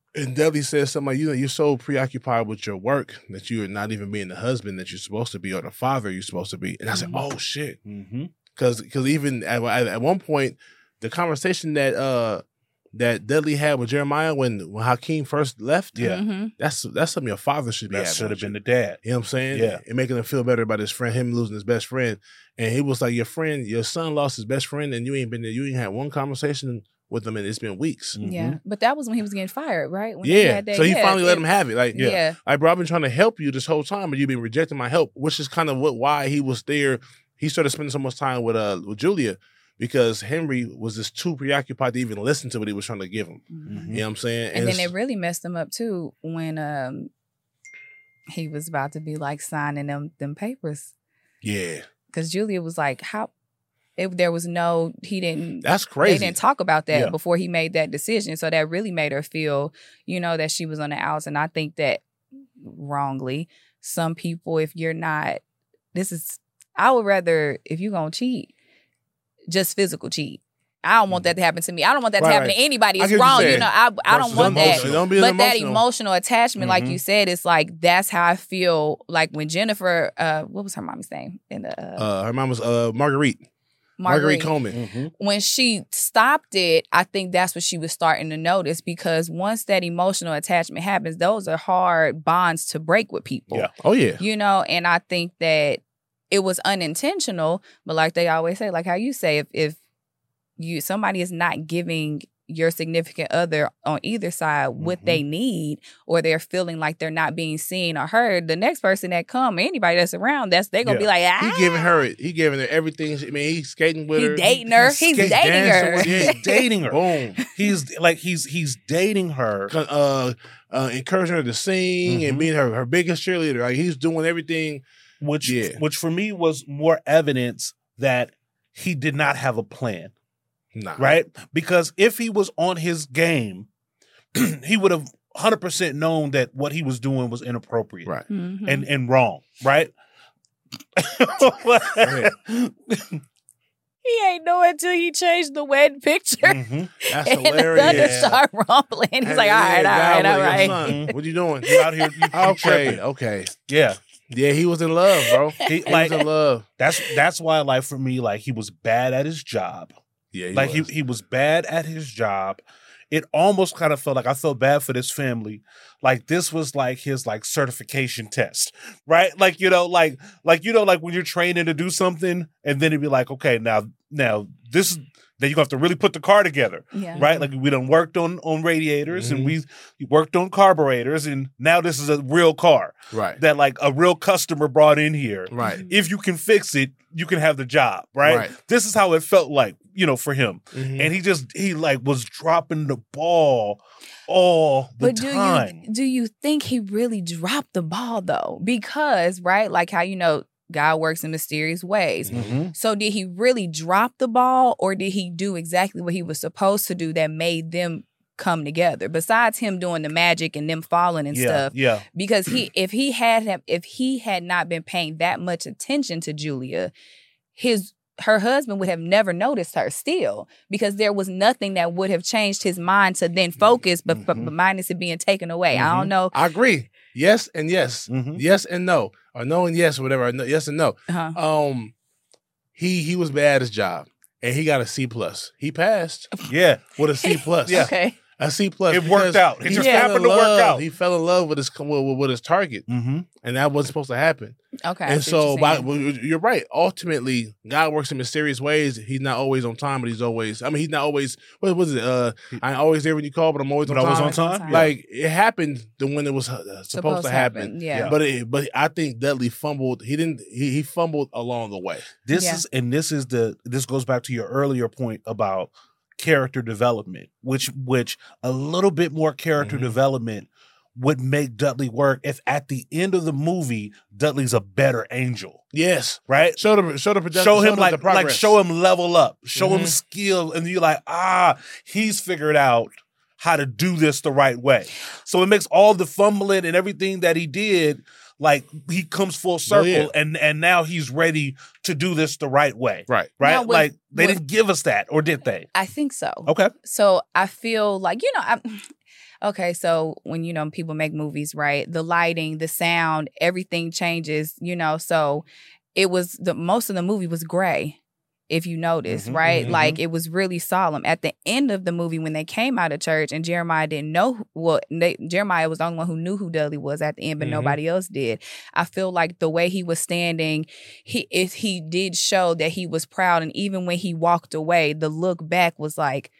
And Dudley says something like, you're so preoccupied with your work that you're not even being the husband that you're supposed to be or the father you're supposed to be. And I said, oh, shit. Because even at one point, the conversation that Dudley had with Jeremiah when Hakeem first left, that's something your father should be having. That should have been the dad. You know what I'm saying? Yeah. And making him feel better about his friend, him losing his best friend. And he was like, your son lost his best friend and you ain't been there. You ain't had one conversation with him and it's been weeks. Yeah. But that was when he was getting fired, right? When they had that, So he finally let him have it. Like, yeah. Like, bro, I've been trying to help you this whole time, but you've been rejecting my help, which is kind of why he was there. He started spending so much time with Julia because Henry was just too preoccupied to even listen to what he was trying to give him. You know what I'm saying? And then it really messed him up too when he was about to be like signing them papers. Yeah. Because Julia was like, how? There was no, he didn't. That's crazy. They didn't talk about that before he made that decision. So that really made her feel, that she was on the outs. And I think that wrongly, some people, if you're not, I would rather, if you're going to cheat, just physical cheat. I don't want that to happen to me. I don't want that to happen to anybody. It's wrong. I don't want that. But that emotional attachment, like you said, it's like, that's how I feel like when Jennifer, what was her mommy's name? Her mom was Marguerite Coleman. When she stopped it, I think that's what she was starting to notice because once that emotional attachment happens, those are hard bonds to break with people. Yeah. Oh, yeah. And I think that it was unintentional, but like they always say, like how you say, if somebody is not giving your significant other on either side what they need, or they're feeling like they're not being seen or heard, the next person that come, anybody that's around, they're gonna be like, He giving her everything. I mean, he's skating with her. He's dating her. He's dating her. He's dating her. Boom. He's dating her. Encouraging her to sing and being her biggest cheerleader. Like he's doing everything. Which for me was more evidence that he did not have a plan. Nah. Right? Because if he was on his game, he would have 100% known that what he was doing was inappropriate and wrong, right? He ain't know until he changed the wedding picture. That's and hilarious. The thunder started rumbling. He's like, all right. What you doing? You out here? Okay. Yeah. Yeah, he was in love, bro. He was in love. That's why, like, for me, like, he was bad at his job. Yeah, he was bad at his job. It almost kind of felt like I felt bad for this family. Like this was like his like certification test, right? Like when you're training to do something, and then it'd be like, okay, now this is. Then you have to really put the car together, right? Like we done worked on radiators and we worked on carburetors, and now this is a real car, right? That like a real customer brought in here, right? If you can fix it, you can have the job, right? This is how it felt like, for him, and he like was dropping the ball all the time. Do you think he really dropped the ball though? Because like how God works in mysterious ways. So did he really drop the ball, or did he do exactly what he was supposed to do that made them come together? Besides him doing the magic and them falling and stuff. Yeah. Because if he had not been paying that much attention to Julia, her husband would have never noticed her still, because there was nothing that would have changed his mind to then focus, but minus it being taken away. I don't know. I agree. Yes and yes. Yes and no. Or no and yes, or whatever. Or no, yes and no. He was bad at his job, and he got a C+. He passed. Yeah. With a C+. Yeah. Okay. A C+. It worked out. It just happened to work out. He fell in love with his target, and that wasn't supposed to happen. Okay. And so, you're right. Ultimately, God works in mysterious ways. He's not always on time, but he's always. I mean, he's not always. What was it? I'm always there when you call, but I'm always on time. Like it happened when it was supposed to happen. Yeah. But I think Dudley fumbled. He didn't. He fumbled along the way. This goes back to your earlier point about character development, which a little bit more character development would make Dudley work if at the end of the movie Dudley's a better angel. Yes, right. Show him level up, show him skill, and you're like, he's figured out how to do this the right way. So it makes all the fumbling and everything that he did, like he comes full circle, and now he's ready to do this the right way. Right. Now, like they didn't give us that, or did they? I think so. Okay. So I feel like, okay, so when, people make movies, right? The lighting, the sound, everything changes, so it was most of the movie was gray. If you notice, right? Like, it was really solemn. At the end of the movie, when they came out of church and Jeremiah didn't know, Jeremiah was the only one who knew who Dudley was at the end, but nobody else did. I feel like the way he was standing, he did show that he was proud. And even when he walked away, the look back was like,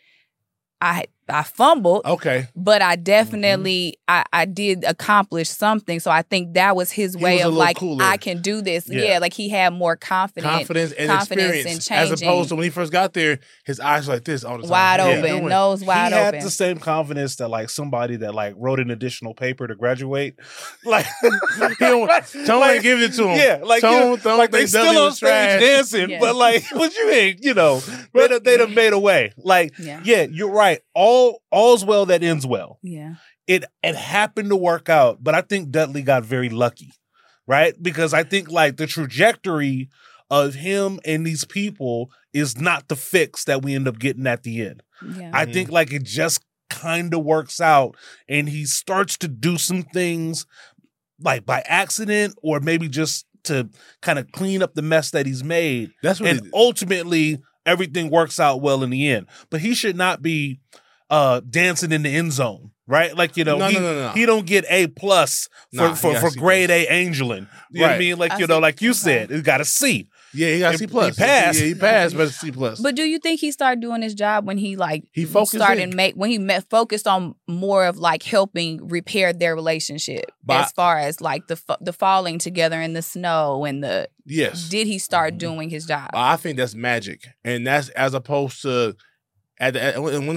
I fumbled. Okay. But I definitely, I did accomplish something. So I think that was his way of like, cooler. I can do this. Yeah. Like he had more confidence and experience. In changing. As opposed to when he first got there, his eyes were like this all the time. Wide open, nose wide open. He had the same confidence that like somebody that like wrote an additional paper to graduate. Like, Tone ain't giving it to him. Yeah. Like, like they still on stage dancing, but like, what you ain't, they'd have made a way. Like, yeah, you're right. All's well that ends well. Yeah. It happened to work out, but I think Dudley got very lucky, right? Because I think like the trajectory of him and these people is not the fix that we end up getting at the end. Yeah. I think like it just kind of works out and he starts to do some things like by accident or maybe just to kind of clean up the mess that he's made. That's what ultimately everything works out well in the end. But he should not be dancing in the end zone, right? Like, he don't get A+ for grade A angeling. You know what I mean? Like, like you said, he got a C. Yeah, he got C+. He passed. Yeah, he passed, but it's C+. But do you think he started doing his job when he focused focused on more of like helping repair their relationship as far as like the falling together in the snow and the did he start doing his job? I think that's magic, and that's as opposed to at the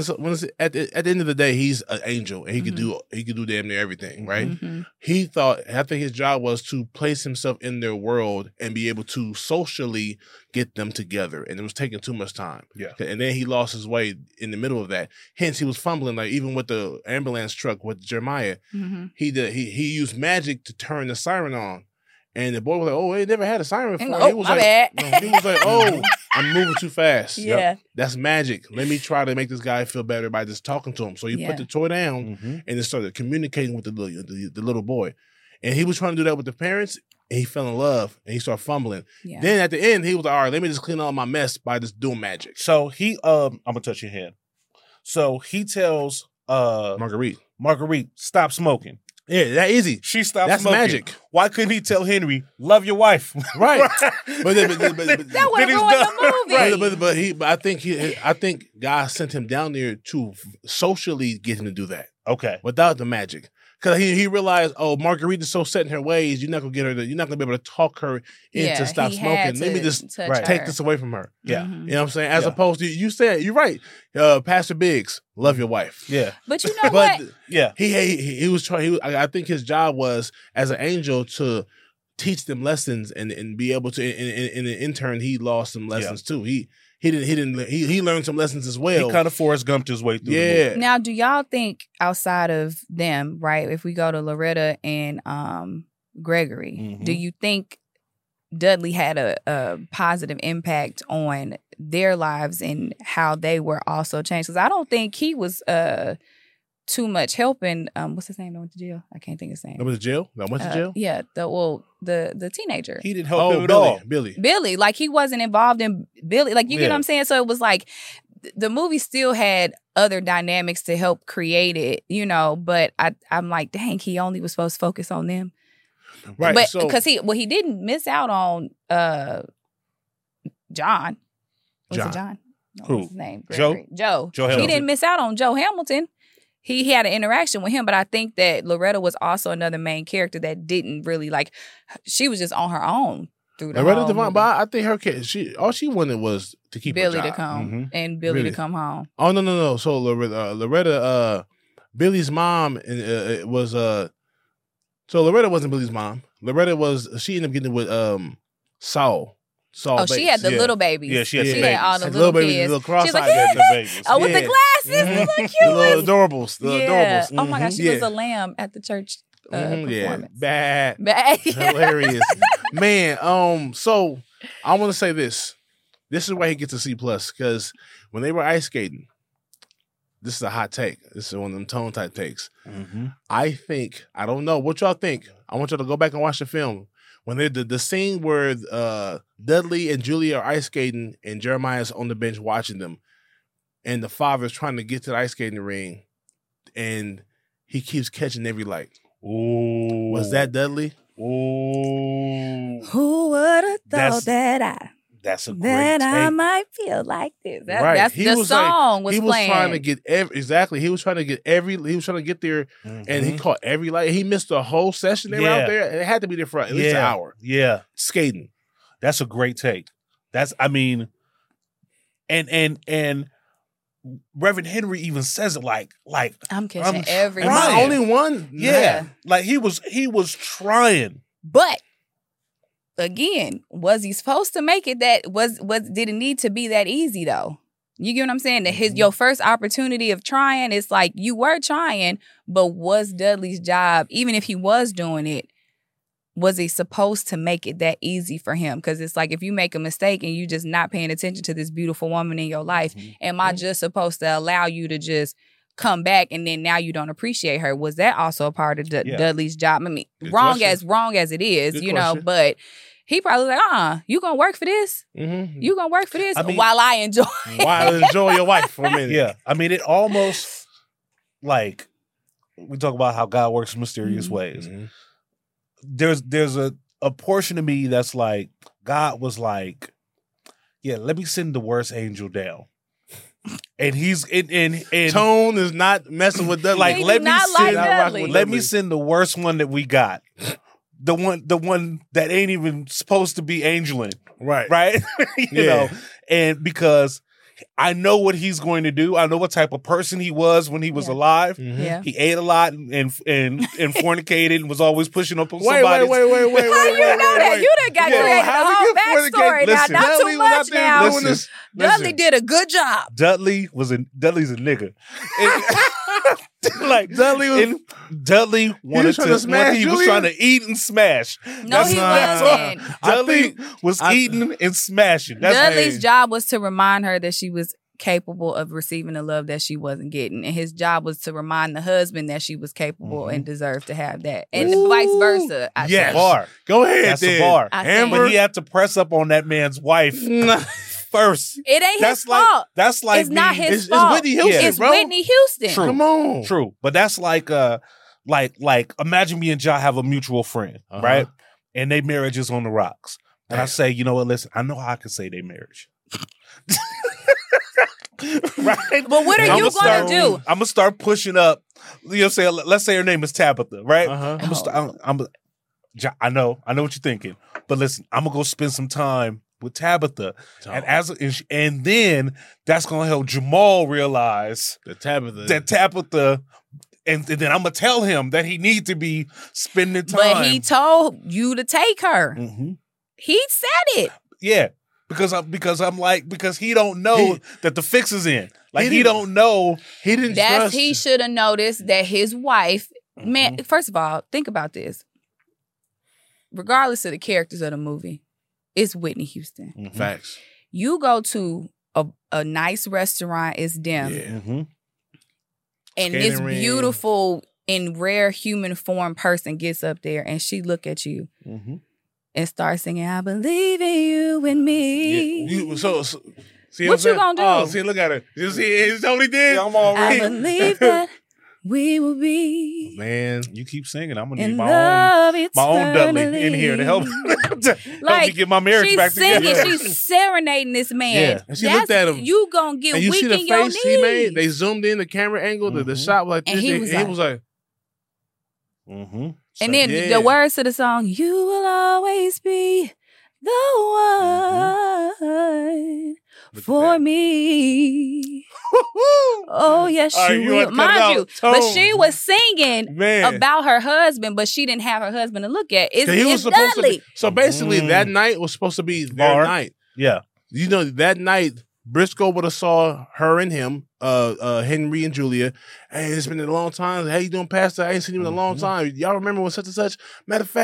end of the day, he's an angel and he could do damn near everything, right? I think his job was to place himself in their world and be able to socially get them together, and it was taking too much time. Yeah, and then he lost his way in the middle of that. Hence, he was fumbling. Like even with the ambulance truck with Jeremiah, he used magic to turn the siren on. And the boy was like, "Oh, he never had a siren before." Oh, he was my like, bad. He was like, "Oh, I'm moving too fast." Yeah, that's magic. Let me try to make this guy feel better by just talking to him. So you put the toy down and then started communicating with the little boy. And he was trying to do that with the parents, and he fell in love and he started fumbling. Yeah. Then at the end, he was like, "All right, let me just clean all my mess by just doing magic." So he, I'm gonna touch your hand. So he tells Marguerite, stop smoking. Yeah, that easy. She stopped That's smoking. magic. Why couldn't he tell Henry, love your wife? Right. That would have ruined the movie. But I think God sent him down there to socially get him to do that. Okay. Without the magic. Because he realized, Marguerite is so set in her ways, you're not gonna get her you're not gonna be able to talk her into stop smoking. Let me just take this away from her. Yeah. You know what I'm saying? As opposed to you said, you're right. Pastor Biggs, love your wife. Yeah. But you know what? Yeah. He was trying. I think his job was as an angel to teach them lessons and be able to. In the intern, he lost some lessons too. He learned some lessons as well. He kind of Forrest Gumped his way through. Yeah. The movie. Now, do y'all think outside of them, right? If we go to Loretta and Gregory, do you think Dudley had a positive impact on their lives and how they were also changed? Because I don't think he was too much helping. What's his name that went to jail? I can't think of his name. That went to jail? That went to jail? Yeah. The teenager. He didn't help him at all. Billy. Like he wasn't involved in Billy. Like you get what I'm saying? So it was like the movie still had other dynamics to help create it, but I'm like, dang, he only was supposed to focus on them. Right. But because he didn't miss out on John. Was it John? No, who? What's his name? Joe Hamilton. He didn't miss out on Joe Hamilton. He had an interaction with him, but I think that Loretta was also another main character that didn't really she was just on her own through the Loretta whole Devine, movie. but I think her kid, all she wanted was to keep Billy her to job. come and Billy to come home. Oh no! So Loretta, Billy's mom was so Loretta wasn't Billy's mom. She ended up getting with Saul. Oh, she had the little babies. Yeah, she had all the little babies, kids. little cross-eyed she was like, babies. with the glasses, the little cute the little ones. adorables. Adorables. Oh my gosh, she was a lamb at the church performance. Bad. Yeah. Hilarious. Man, so I want to say this. This is why he gets a C+, because when they were ice skating, this is a hot take. This is one of them tone type takes. Mm-hmm. I don't know what y'all think. I want y'all to go back and watch the film. When they did the scene where Dudley and Julia are ice skating and Jeremiah's on the bench watching them, and the father's trying to get to the ice skating ring, and he keeps catching every light. Ooh. Was that Dudley? Ooh. Who would have thought That's a great that I take. might feel like this? Right. That's He the was song he was playing. trying to get exactly. He was trying to get there, and he caught every light. He missed the whole session. They were out there, and it had to be there for at least an hour. Yeah. Skating. That's a great take. And Reverend Henry even says it like I'm catching I'm every Am I trying. the only one? yeah. Like he was trying. But again, was he supposed to make it that did it need to be that easy though? You get what I'm saying? That your first opportunity of trying, it's like you were trying, but was Dudley's job, even if he was doing it, was he supposed to make it that easy for him? Because it's like if you make a mistake and you just not paying attention to this beautiful woman in your life, am I just supposed to allow you to just come back and then now you don't appreciate her? Was that also a part of Dudley's job? I mean, Good wrong question. as it is, Good you know, question. but he probably was like, you gonna work for this? Mm-hmm. You gonna work for this I mean- while I enjoy it? While enjoy your wife for a minute. Yeah. I mean, it almost like we talk about how God works in mysterious ways. Mhm. There's a portion of me that's like, God was like, yeah, let me send the worst angel down. And he's and Tone is not messing with Dudley. Like, He let do me not send like not rocking Dudley. with let Dudley. me send the worst one that we got. The one that ain't even supposed to be angeling, Right. right? you Yeah. know, and because I know what he's going to do. I know what type of person he was when he was Yeah. alive. Mhm. Yeah. He ate a lot and fornicated and was always pushing up on Wait. somebody. How you know that? You done got created how'd a he whole get backstory now. Listen, Not Dudley too was out much there now. doing this. Dudley did a good job. Dudley's a nigga. Like Dudley was- and Dudley wanted trying to smash he was Julia? trying to eat and smash. No, he wasn't. Dudley was eating and smashing. That's Dudley's job was to remind her that she was capable of receiving the love that she wasn't getting. And his job was to remind the husband that she was capable and deserved to have that. And vice versa. I Yes. think. bar. Go ahead. That's then. a bar. I Amber. But he had to press up on that man's wife first. It ain't That's his like fault. that's like It's not being- his It's fault. Whitney Houston, It's bro. Whitney Houston. True. Come on. True, but that's like imagine me and Ja have a mutual friend, Uh-huh. right? And they marriage is on the rocks, and I say, you know what? Listen, I know how I can say they marriage. Right? But what are And you I'ma gonna do? I'm gonna start pushing up. You know, say let's say her name is Tabitha, right? Uh-huh. Ja, I know what you're thinking, but listen, I'm gonna go spend some time with Tabitha, and then that's gonna help Jamal realize The Tabitha. that Tabitha, and then I'm gonna tell him that he need to be spending time. But he told you to take her. Mhm. He said it. Yeah, because he don't know that the fix is in. Like he don't know. He didn't trust. He should have noticed that his wife, man, first of all, think about this. Regardless of the characters of the movie, it's Whitney Houston. Facts. You go to a nice restaurant, it's them. Yeah. Mhm. And Skating this ring. beautiful and rare human form person gets up there and she look at you Mhm. and starts singing, I believe in you and me. So see What I'm saying? you gonna do? Oh, see, look at her. You see, it's only did. I'm all I right. believe that we will be Man, You keep singing. I'm gonna in need my love own Dudley in here to help, help me get my marriage she's back singing, together. she's serenading this man. Yeah. And she looked at him. You gonna get and you weak see the in your face knees. he made. They zoomed in the camera angle. The shot was like And this. he And was he like- was like, Mm-hmm. And then yeah. the words to the song, you will always be the one Look at for that. me. Oh, yes, All right, you you will. wanna cut it Mind out. you, but Tone. she was singing man. about her husband, but she didn't have her husband to look at. It's, he was it's supposed Dudley. to be. So basically, that night was supposed to be their Bar. night. Yeah. You know, that night Briscoe would have saw her and him, Henry and Julia. Hey, it's been a long time. How you doing, Pastor? I ain't seen you in a long time. Y'all remember when such and such? Matter of fact,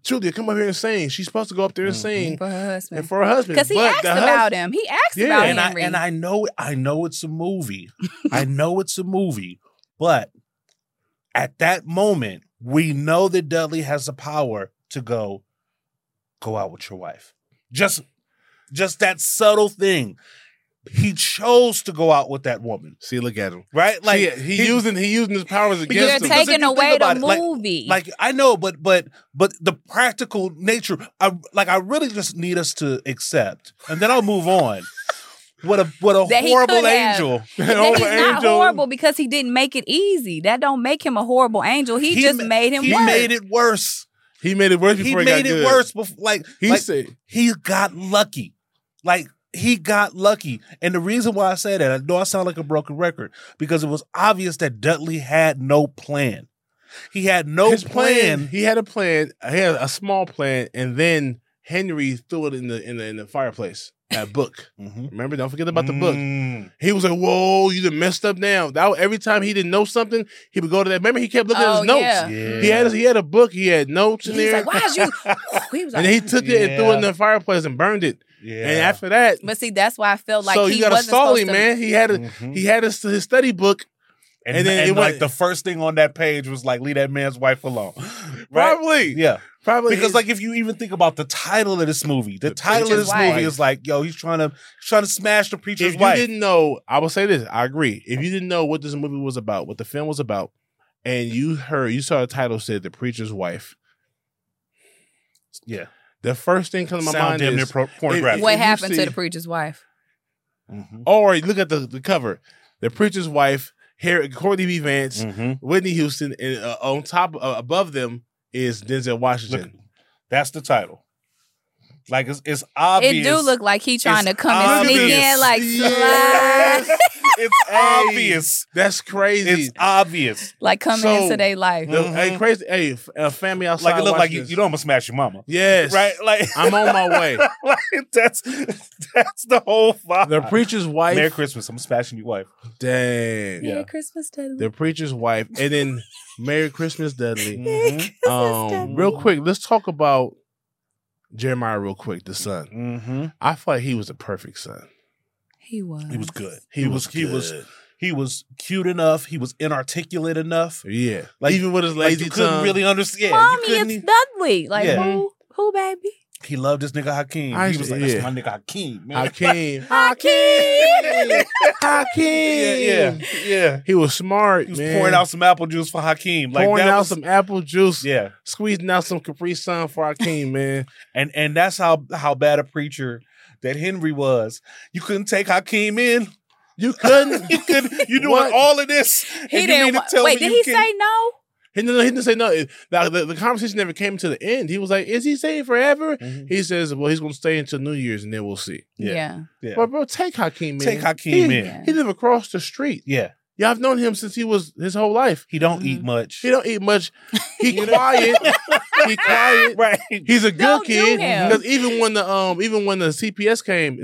Julia, come up here and sing. She's supposed to go up there and sing For her husband. and for her husband. Because he But asked the about him. He asked Yeah. about And Henry. I know it's a movie. I know it's a movie, but at that moment, we know that Dudley has the power to go out with your wife. Just that subtle thing. He chose to go out with that woman, See, look at him. right? Like he using his powers You're against him. because if taking you away think the about it, movie. Like I know, but the practical nature. I really just need us to accept, and then I'll move on. What a That he horrible could have. angel. That he's not horrible because he didn't make it easy. That don't make him a horrible angel. He just made him He worse. made it worse. He made it worse He before he made got it good. worse. Before, He said, he got lucky. Like he got lucky. And the reason why I say that, I know I sound like a broken record, because it was obvious that Dudley had no plan. He had no his plan. He had a plan. He had a small plan, and then Henry threw it in the fireplace. That book. Mhm. Remember? Don't forget about the book. Mm. He was like, "Whoa, you done messed up now." Every time he didn't know something, he would go to that. Remember, he kept looking at his notes. Yeah. Yeah. He had a book. He had notes in He's there. like, why is you? He was like, and then he took it and threw it in the fireplace and burned it. Yeah. And after that, but see, that's why I felt like so he you got a wasn't Stolly, supposed to. man. He had Mhm. he had his study book. And And then then it like went- the first thing on that page was like, leave that man's wife alone. Right? Probably, Yeah. probably Because like if you even think about the title of this movie, the title of preacher's this movie wife. is like, yo, he's trying to smash the preacher's if you wife. didn't know, I will say this. I agree. If you didn't know what this movie was about, what the film was about, and you saw the title said "The Preacher's Wife," Yeah. the first thing comes to my Sound mind damn near is, pornographic. What if you happened see- to the preacher's wife? Mhm. or look at the cover, "The Preacher's Wife." Here, Courtney B. Vance, Mhm. Whitney Houston, and on top, above them is Denzel Washington. Look, that's the title. Like it's obvious. It do look like he trying to It's come and sneak obvious. in, like Yes. slide, It's obvious. That's crazy. It's obvious. like coming So- into their life. Hey, crazy. Hey, family outside. Like it looked like you, watching you know I'm gonna smash your mama. this. Yes, Right? Like I'm on my way. like, that's the whole vibe. The Preacher's Wife. Merry Christmas. I'm smashing your wife. Dang. Yeah. Merry Christmas, Dudley. The Preacher's Wife, and then Merry Christmas, Dudley. Mhm. Real quick, let's talk about Jeremiah real quick, the son. Mm-hmm. I feel like he was the perfect son. He was. He was good. He was He was cute enough. He was inarticulate enough. Yeah. Like- Even with his Like lazy you couldn't tongue. really understand. Yeah, Mommy, you couldn't it's Dudley. Like Yeah. who, baby? He loved this nigga Hakeem. He was like, yeah. that's my nigga Hakeem, man. Hakeem. Hakeem. Hakeem. Yeah. He was smart, He was man. pouring out some apple juice for Hakeem. Like pouring that out was, some apple juice. Yeah. Squeezing out some Capri Sun for Hakeem, man. And that's how bad a preacher that Henry was. You couldn't take Hakeem in. You couldn't. You doing What? all of this. He and you didn't. mean to tell Wait, me did you he can- say no? He didn't say no. The conversation never came to the end. He was like, "Is he staying forever?" Mhm. He says, "Well, he's going to stay until New Year's, and then we'll see." Yeah. Yeah. But bro, take Hakeem in. Take Hakeem he, in. He live across the street. Yeah. Yeah, I've known him since he was his whole life. He don't eat much. He don't eat much. He quiet. He quiet. Right. He's a good Don't do kid. him. Because even when the CPS came,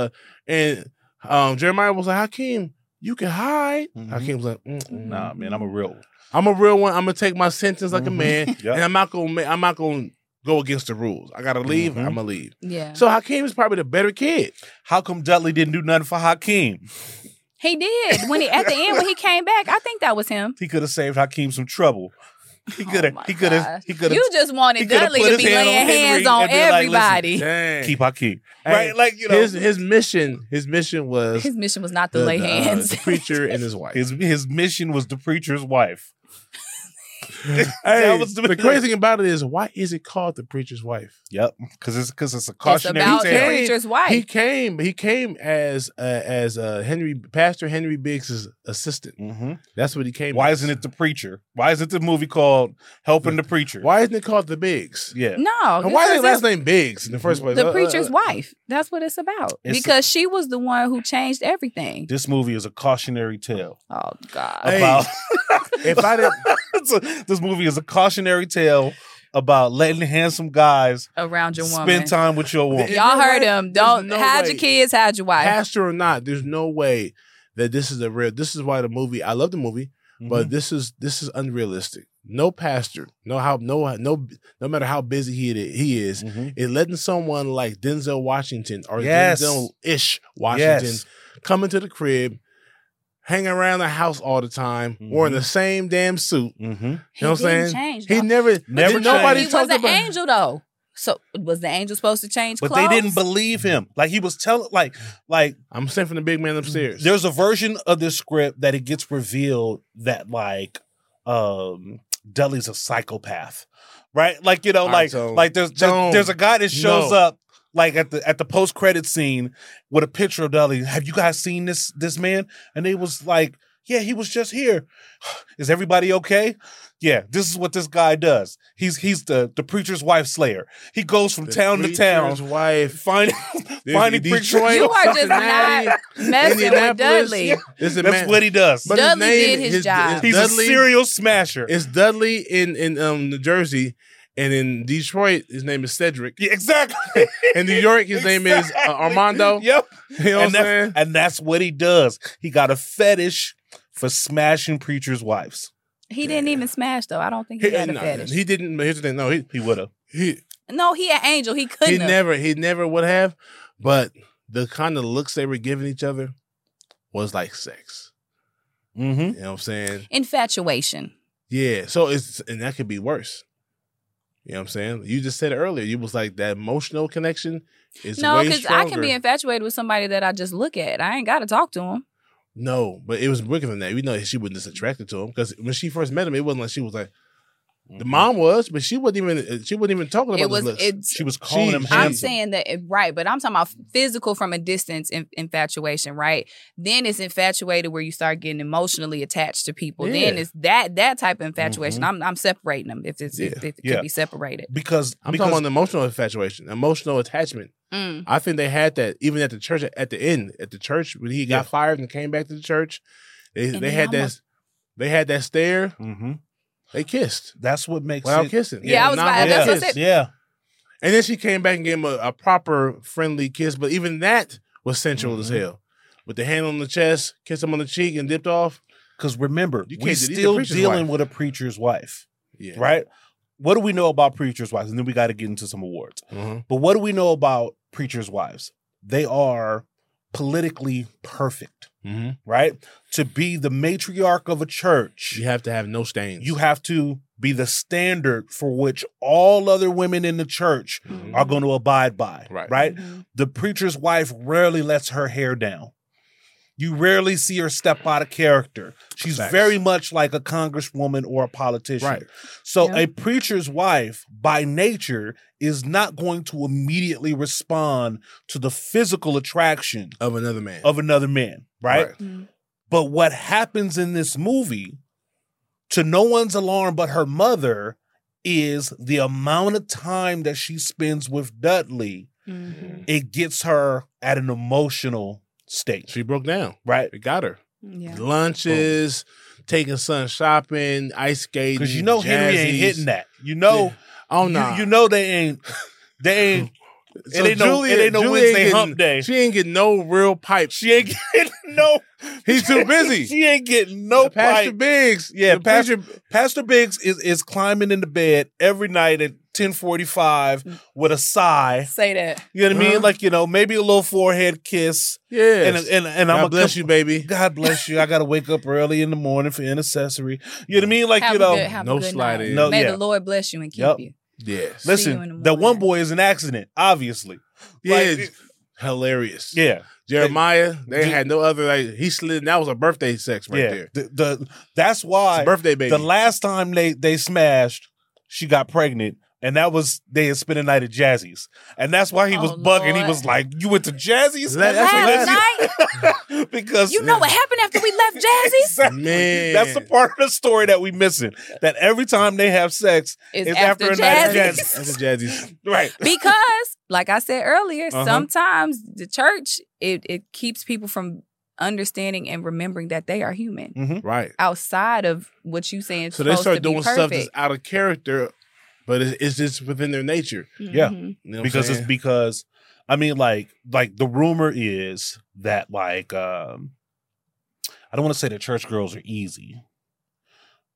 and Jeremiah was like, Hakeem, you can hide. Mhm. Hakeem was like, Nah, man, I'm a real one. I'm a real one. I'm gonna take my sentence like a man, Yep. and I'm not gonna go against the rules. I gotta leave. Mhm. I'm gonna leave. Yeah. So Hakeem is probably the better kid. How come Dudley didn't do nothing for Hakeem? He did. When at the end when he came back, I think that was him. He could have saved Hakeem some trouble. He could have. Oh my he could have. gosh. He could have. You just he wanted coulda Dudley put to his be hand on laying Henry hands on and be like, listen, everybody. Dang. Keep Hakeem. Hey, Right? Like, you know. his mission was His mission was not to lay hands. the preacher and his wife. His mission was the preacher's wife. Hey, That was the crazy thing about it is, why is it called the preacher's wife? Yep. Because it's a It's cautionary about the tale. preacher's wife. He came as Pastor Henry Biggs' assistant. Mm-hmm. That's what he came. Why as. isn't it the preacher? Why isn't the movie called Helping the Preacher? Why isn't it called the Biggs? Yeah. No, And why is because his last it's name Biggs in the first place? the preacher's wife. That's what it's about. It's- Because she was the one who changed everything. This movie is a cautionary tale Oh God. Hey, about. If I didn't, This movie is a cautionary tale about letting handsome guys Around your woman. spend time with your woman. You Y'all know heard what? him. There's Don't no hide way. your kids, hide your wife. pastor or not, there's no way that this is a real. This is why the movie. I love the movie, but Mhm. this is unrealistic. no pastor, no matter how busy he is, is letting someone like Denzel Washington or Denzel-ish Washington come into the crib, hang around the house all the time, wearing the same damn suit. You know what I'm saying? Change, he though. never nobody He was talked an about angel though. So was the angel supposed to change But clothes? they didn't believe him. Like he was telling, like I'm saying from the big man upstairs. there's a version of this script that it gets revealed that Dudley's a psychopath, right? Like All right, so there's a guy that shows No. up like at the post credit scene with a picture of Dudley. Have you guys seen this man? And they was like, yeah, he was just here. Is everybody okay? Yeah, this is what this guy does. He's the preacher's wife slayer. He goes from town to town, Preacher's wife. finding preachers. Detroit, You are just Cincinnati, not messing with Indianapolis. Dudley. That's what he does. But his Dudley name did his job. He's Dudley, a serial smasher. It's Dudley in New Jersey, and in Detroit, his name is Cedric. Yeah, exactly. In New York, his name is Armando. Yep. You know what I'm saying? And that's what he does. He got a fetish for smashing preachers' wives. He didn't even smash though. I don't think he had a fetish. He didn't. But here's the thing. No, He would have. No, he an angel. He couldn't. He never would have. But the kind of looks they were giving each other was like sex. Mm-hmm. You know what I'm saying? Infatuation. Yeah. So and that could be worse. You know what I'm saying? You just said it earlier. You was like that emotional connection is No, way because I stronger. can be infatuated with somebody that I just look at. I ain't got to talk to him. No, but it was bigger than that. We know she wasn't just attracted to him because when she first met him, it wasn't like she was like the mom was, but she wasn't even talking about It was. his looks. It's. She was calling him I'm handsome. saying that right, but I'm talking about physical from a distance infatuation, right? Then it's infatuated where you start getting emotionally attached to people. Yeah. Then it's that type of infatuation. I'm separating them if it Yeah. could be separated. Because I'm talking about emotional infatuation, emotional attachment. Mm. I think they had that even at the church at the end at the church when he got fired and came back to the church. They had that stare. Mm-hmm. They kissed That's what makes without it. kissing. Yeah, I was about- that's what I said. Yeah. And then she came back and gave him a proper friendly kiss, but even that was sensual as hell. With the hand on the chest, kiss him on the cheek, and dipped off. Because remember, You we're can't do- these are still preacher's dealing wife. with a preacher's wife, Yeah, right? What do we know about preacher's wives? And then we got to get into some awards. Mhm. But what do we know about preacher's wives? They are politically perfect, Mhm. right? To be the matriarch of a church, You have to have no stains. you have to be the standard for which all other women in the church are going to abide by, Right. right? Mm-hmm. The preacher's wife rarely lets her hair down. You rarely see her step out of character. She's Facts. very much like a congresswoman or a politician. Right. So Yeah. a preacher's wife, by nature, is not going to immediately respond to the physical attraction of another man. of another man, right? Mhm. But what happens in this movie, to no one's alarm but her mother, is the amount of time that she spends with Dudley, Mhm. it gets her at an emotional state, She broke down. right? It got her. Yeah. Lunches, taking son shopping, ice skating. Because you know Henry ain't jazzies. hitting that. You know, Oh no. you know they ain't. So it ain't no Julie Wednesday ain't hump getting- day. She ain't getting no real pipe. She ain't getting no. He's too busy. She ain't getting no Pastor pipe. Biggs. Yeah, the preacher- Pastor Biggs is climbing into bed every night at 10:45 with a sigh. Say that. You know what I mean? Like, maybe a little forehead kiss. Yes. And God I'm bless you, baby. God bless you. I got to wake up early in the morning for intercessory. You know what I mean? Like, Have a no good sliding. night. No, May yeah. the Lord bless you and keep Yep. you. Yes. See you listen, in the that one morning. boy is an accident, obviously. Yeah. Like, Hilarious. yeah. Jeremiah, they had no other, he slid. That was a birthday sex right Yeah. there. That's It's why a birthday baby. the last time they smashed, she got pregnant. And that was, they had spent a night at Jazzy's. And that's why he was Oh, bugging. He Lord. was like, you went to Jazzy's? That's Last what night, Because you know what happened after we left Jazzy's? Exactly. Man. That's the part of the story that we missing. That every time they have sex, It's it's after after a night at Jazzy's. Jazzy's. That's a Jazzy's. Right. Because, like I said earlier, Uh-huh. sometimes the church it keeps people from understanding and remembering that they are human Right. outside of what you saying. So they start doing stuff that's out of character, but it's just within their nature. Yeah. Mhm. You know what Because I'm it's saying? because I mean, like the rumor is that I don't want to say that church girls are easy,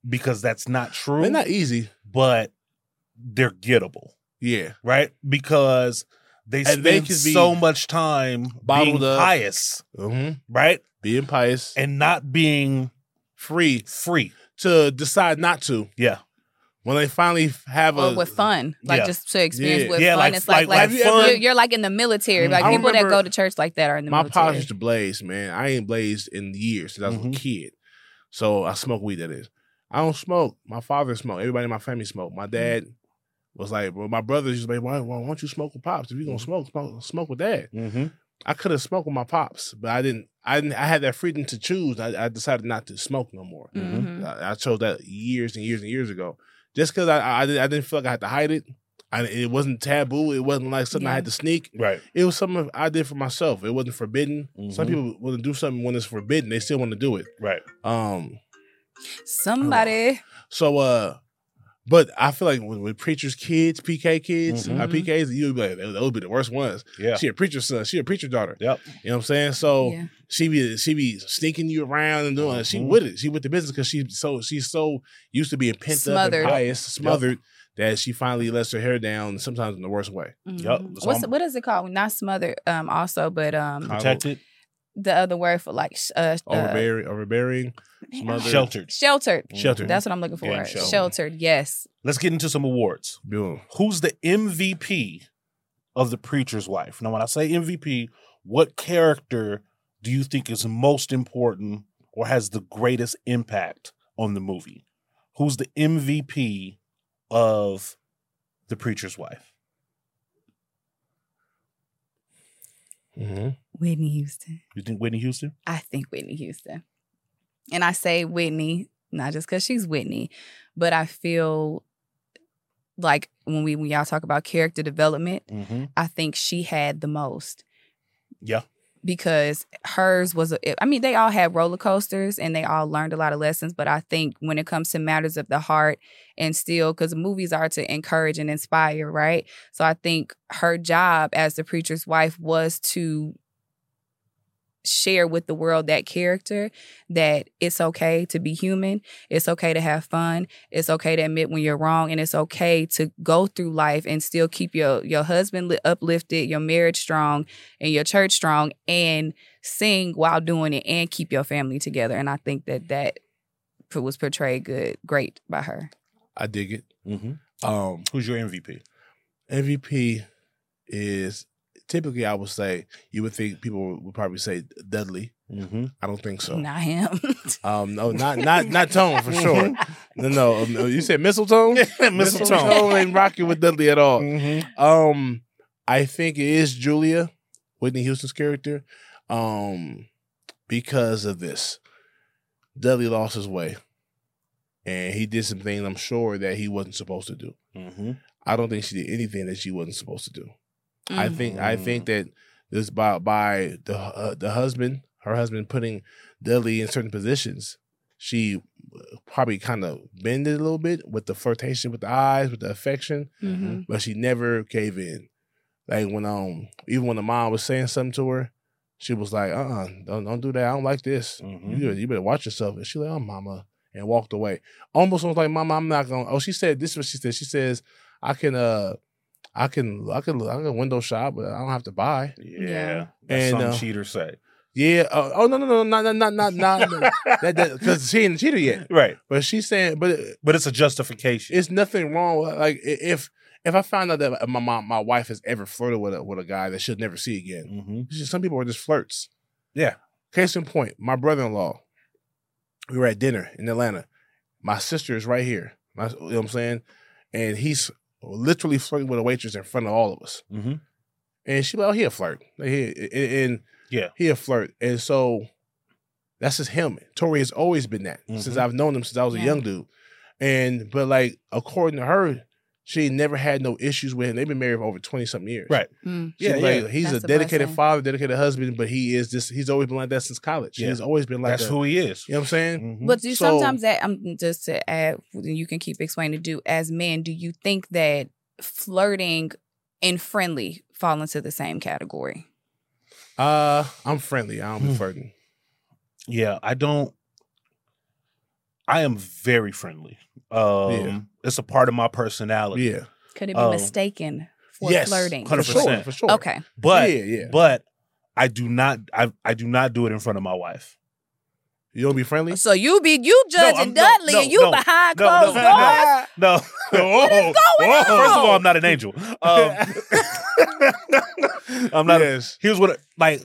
because that's not true. They're not easy. But they're gettable, Yeah. right? Because they And they spend can be so much time bottled being up. pious, right? Being pious. And not being free free to decide not to. Yeah. When they finally have Or with fun, like Yeah. just to experience Yeah. with Yeah, fun. like- It's like like fun. you're like in the military. Like I people that remember go to church like that are in the my military. pops used to blaze, man. I ain't blazed in years since I was a kid. So I smoke weed, that is. I don't smoke. My father smoked. Everybody in my family smoked. My dad was like, well, my brothers used to be, why don't you smoke with pops? If you're going to smoke with dad. Mm-hmm. I could have smoked with my pops, but I didn't. I had that freedom to choose. I decided not to smoke no more. Mhm. I chose that years and years and years ago. Just because I didn't feel like I had to hide it. It wasn't taboo. It wasn't like something I had to sneak. Right. It was something I did for myself. It wasn't forbidden. Some Mhm. people want to do something when it's forbidden. They still want to do it. Right. Somebody. So, but I feel like with preachers' kids, PK kids, PKs, you'd be like, those would be the worst ones. Yeah. She a preacher's son. She a preacher daughter. Yep. You know what I'm saying? So Yeah. she be sneaking you around and doing it. She with it. She with the business because she's so used to being pent up Smothered. and pious, smothered, that she finally lets her hair down, sometimes in the worst way. Yep. So What is it called? Not smothered. Also, but protected, the other word for like Overbearing, smothered, sheltered. sheltered. Sheltered. That's what I'm looking for. Yeah, sheltered. Sheltered. Yes. Let's get into some awards. Boom. Who's the MVP of The Preacher's Wife? Now, when I say MVP, what character do you think is most important or has the greatest impact on the movie? Who's the MVP of The Preacher's Wife? Mm-hmm. Whitney Houston. You think Whitney Houston? I think Whitney Houston. And I say Whitney, not just because she's Whitney, but I feel like when y'all talk about character development, I think she had the most. Yeah. Because hers was, they all had roller coasters and they all learned a lot of lessons. But I think when it comes to matters of the heart and still, because movies are to encourage and inspire, right? So I think her job as the preacher's wife was to share with the world that character, that it's okay to be human, it's okay to have fun, it's okay to admit when you're wrong, and it's okay to go through life and still keep your husband uplifted, your marriage strong, and your church strong, and sing while doing it and keep your family together. And I think that was portrayed great by her. I dig it. Who's your MVP? MVP is typically, I would say, you would think people would probably say Dudley. I don't think so. Not him. No, not Tone for sure. No. You said Mistletoe? Mistletoe ain't rocking with Dudley at all. I think it is Julia, Whitney Houston's character, because of this. Dudley lost his way, and he did some things I'm sure that he wasn't supposed to do. I don't think she did anything that she wasn't supposed to do. I think that this by the husband, her husband putting Dudley in certain positions, she probably kind of bended a little bit with the flirtation with the eyes, with the affection, but she never gave in. Like when even when the mom was saying something to her, she was like, don't do that. I don't like this. You better watch yourself. And she like, oh, mama, and walked away. Almost was like, mama, I'm not gonna. Oh, she said this is what she said. She says, I can window shop, but I don't have to buy. Yeah. That's And something cheaters say. yeah. No, not because she ain't a cheater yet. Right. But she's saying, but it's a justification. it's nothing wrong. Like if I found out that my wife has ever flirted with a guy that she'll never see again, some people are just flirts. Yeah. Case in point, my brother-in-law, we were at dinner in Atlanta. My sister is right here. You know what I'm saying? And he's literally flirting with a waitress in front of all of us. And she like, oh, he a flirt. And he a flirt. And so that's just him. Tori has always been that since I've known him since I was a young dude. But like, according to her, she never had no issues with him. They've been married for over 20-something years. Right. He's That's a a dedicated blessing. father, dedicated husband, but he's always been like that since college. Yeah. He's always been like That's who he is. You know what I'm saying? But do you So- sometimes just to add, you can keep explaining, as men, do you think that flirting and friendly fall into the same category? I'm friendly. I don't be flirting. Yeah, I don't I am very friendly. Yeah. It's a part of my personality. Yeah. Could it be mistaken for yes, flirting? 100%. For sure. Okay. But Yeah. but I do not do it in front of my wife. You don't be friendly? So you judging Dudley and you behind no, closed doors? No. Whoa. First of all, I'm not an angel. I'm not. Yes. Here's what like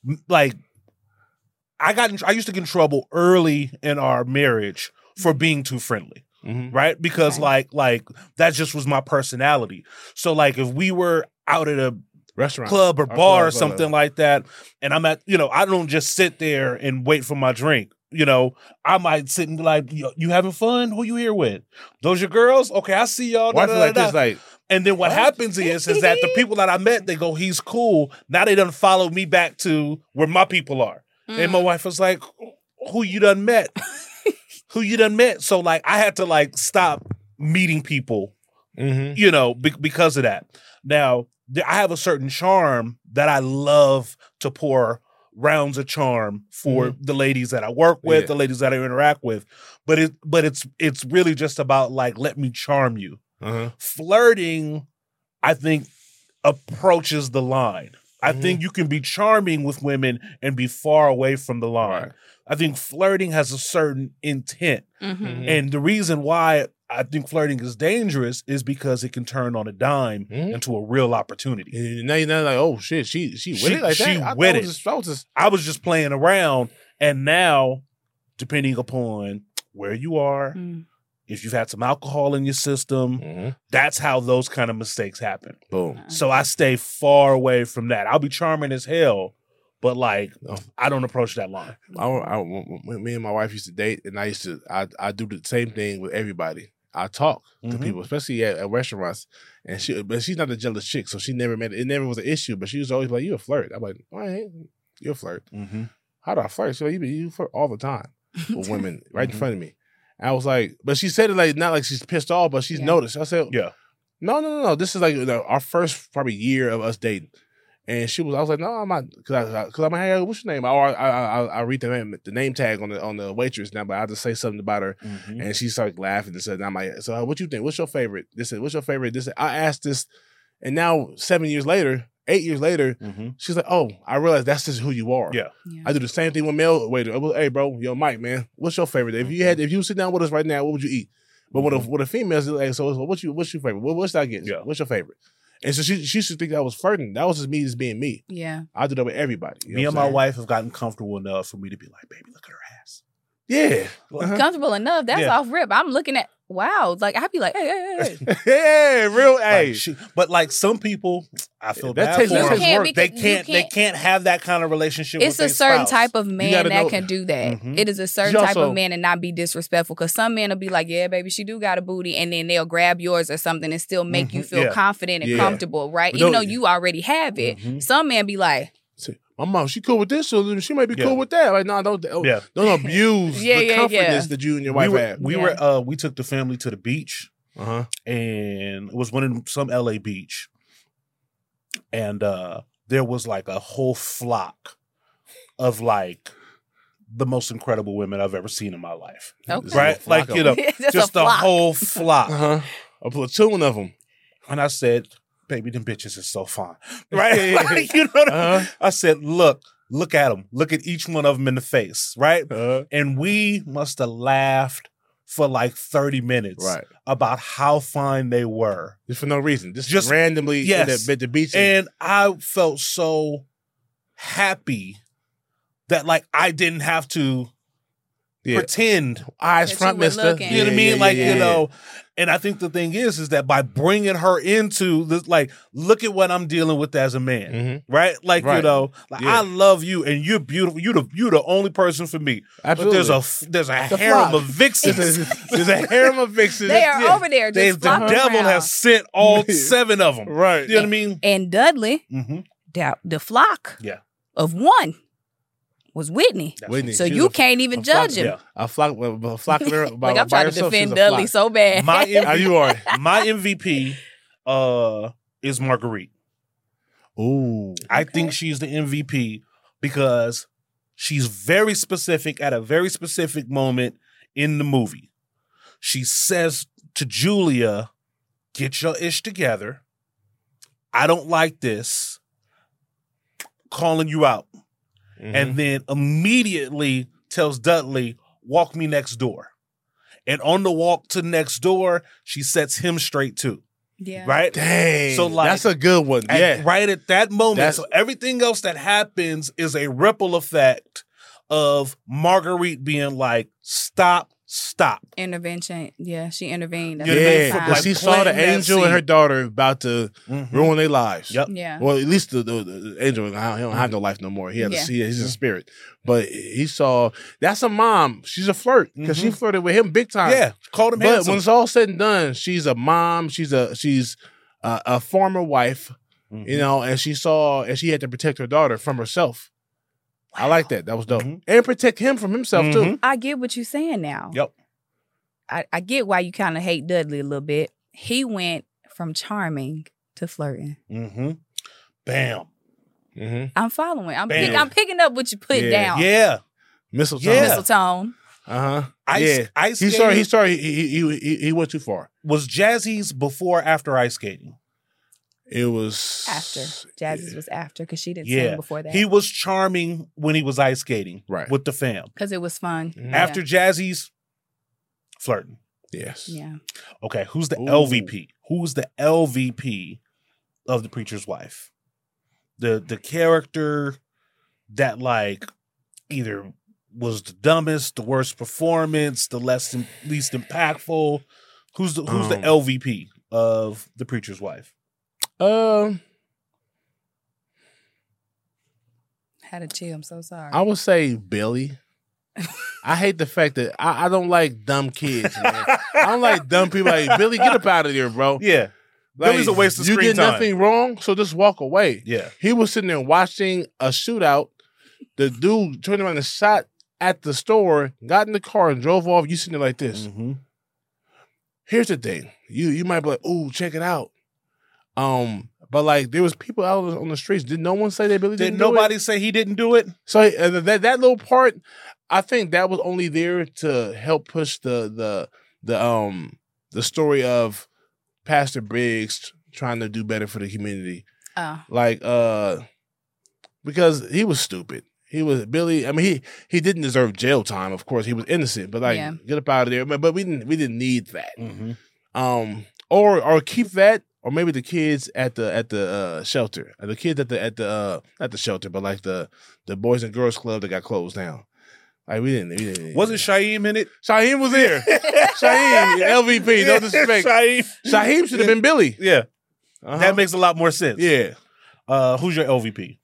I used to get in trouble early in our marriage for being too friendly. Mm-hmm. Right? Because like that just was my personality. So like if we were out at a Restaurant. club or Our bar or club, something like that, and I'm at, I don't just sit there and wait for my drink. I might sit and be like, you having fun? Who you here with? Those your girls? Okay, I see y'all. Why I feel like this, like, and then what happens is that the people that I met, they go, he's cool. Now they done follow me back to where my people are. And my wife was like, who you done met? Who you done met? So like I had to like stop meeting people, because of that. Now, I have a certain charm that I love to pour rounds of charm for the ladies that I work with, the ladies that I interact with. But it's really just about like, let me charm you. Flirting, I think, approaches the line. I think you can be charming with women and be far away from the line. Right. I think flirting has a certain intent. And the reason why I think flirting is dangerous is because it can turn on a dime into a real opportunity. And now you're not like, oh shit, she with it like that? She with it. I was just playing around, and now, depending upon where you are, if you've had some alcohol in your system, that's how those kind of mistakes happen. Boom. So I stay far away from that. I'll be charming as hell, but like I don't approach that line. Me and my wife used to date, and I do the same thing with everybody. I talk to people, especially at restaurants, but she's not a jealous chick, so she never it never was an issue. But she was always like, "You a flirt?" I'm like, "All right, you're a flirt." How do I flirt? She's like, you flirt all the time with women right in front of me. And I was like, but she said it like not like she's pissed off, but she's noticed. I said, no. This is like our first probably year of us dating. And I was like, no, I'm not, because I'm like, hey, what's your name? I read the name tag on the waitress now, but I just say something about her, and she started laughing and said, I'm like, so what you think? What's your favorite? What's your favorite? I asked this, and now 8 years later, she's like, oh, I realized that's just who you are. Yeah. I do the same thing with male waiter. Hey, bro, yo, Mike, man, what's your favorite? If you sit down with us right now, what would you eat? But with a female, like, so what's your favorite? What's that get? What's your favorite? And so she should think that was flirting. That was just me just being me. Yeah. I do that with everybody. Me and my wife have gotten comfortable enough for me to be like, baby, look at her ass. Yeah. Comfortable enough. That's off rip. I'm looking at, wow. Like, I'd be like, hey. Yeah, real, hey. But like some people, I feel that bad for takes them. work. They can't have that kind of relationship it's with a certain spouse. type of man that know. can do that. It is a certain She type also- of man and not be disrespectful. Because some men will be like, yeah, baby, she do got a booty. And then they'll grab yours or something and still make you feel confident and Yeah. comfortable, right? But Even don't- though you already have it. Some men be like, My mom, she cool with this, so she might be cool with that. Like, no, don't abuse the confidence that you and your wife have. We took the family to the beach, and it was some LA beach, and there was like a whole flock of like the most incredible women I've ever seen in my life. Okay. Right, like just a whole flock, a platoon of them. and I said, baby, them bitches is so fine. Right? Like, you know what I mean? I said, look at them. Look at each one of them in the face. Right? And we must have laughed for like 30 minutes about how fine they were. Just for no reason. Just randomly at the beach. And I felt so happy that like I didn't have to pretend. Eyes That front, you were mister. looking. You know what I mean? Like, you know, and I think the thing is that by bringing her into this, like, look at what I'm dealing with as a man, right? Like, you know, like I love you and you're beautiful. You're the only person for me. Absolutely. But there's a harem of vixens. There's a harem of vixens. they are over there just The flocking devil around. has sent all 7 of them. Right. You know what I mean? And Dudley, the flock of one was Whitney. Whitney. So She's you a- can't even a judge flock- him. A flock of her. Like I'm trying to defend Dudley so bad. My You are. my MVP is Marguerite. Ooh. I think she's the MVP because she's very specific at a very specific moment in the movie. She says to Julia, get your ish together. I don't like this. Calling you out. And then immediately tells Dudley, walk me next door. And on the walk to next door, she sets him straight too. Yeah. Right? Dang. So, like, that's a good one. Yeah. Right at that moment. That's- So everything else that happens is a ripple effect of Marguerite being like, stop. Intervention. Yeah, she intervened. That's Yeah, the Yeah, first time. because she saw the planting that angel and seed. her daughter about to ruin their lives. Yep. Yeah. Well, at least the angel, he don't have no life no more. He had Yeah. he's a spirit. But he saw, that's a mom. She's a flirt because she flirted with him big time. Yeah. Called him But handsome. when it's all said and done, she's a mom. She's a former wife, you know, and she had to protect her daughter from herself. I like that. That was dope. And protect him from himself too. I get what you're saying now. Yep. I get why you kind of hate Dudley a little bit. He went from charming to flirting. Bam. I'm following. I'm Bam. picking up what you put down. Yeah. Mistletoe. Yeah. Mistletoe. Ice He skating started. He went too far. was Jazzy's before or after ice skating? It was After. Jazzy's was after because she didn't Yeah. sing before that. He was charming when he was ice skating Right. with the fam. Because it was fun. After Jazzy's, flirting. Yes. Yeah. Okay, who's the Ooh. LVP? Who's the LVP of The Preacher's Wife? The character that like either was the dumbest, the worst performance, the least impactful. Who's the LVP of The Preacher's Wife? Had a chill. I'm so sorry. I would say Billy. I hate the fact that I don't like dumb kids, man. I don't like dumb people. Like, Billy, get up out of there, bro. Yeah. Billy's a waste of you screen did time. nothing wrong, so just walk away. Yeah. He was sitting there watching a shootout. The dude turned around and shot at the store, got in the car and drove off. You sitting there like this. Here's the thing. You might be like, ooh, check it out. But like there was people out on the streets. Did no one say that Billy didn't Did nobody do it? say he didn't do it? So that little part, I think that was only there to help push the story of Pastor Briggs trying to do better for the community. Like because he was stupid. He was Billy. I mean, he didn't deserve jail time. Of course, he was innocent. But like, get up out of there. But we didn't need that. Or keep that. Or maybe the kids at the shelter, the kids at the not the shelter, but like the Boys and Girls Club that got closed down. Like we didn't. Wasn't Shaheem in it? Shaheem was there. Shaheem, LVP. No disrespect. Shaheem should have been Billy. Yeah, that makes a lot more sense. Yeah. Who's your LVP?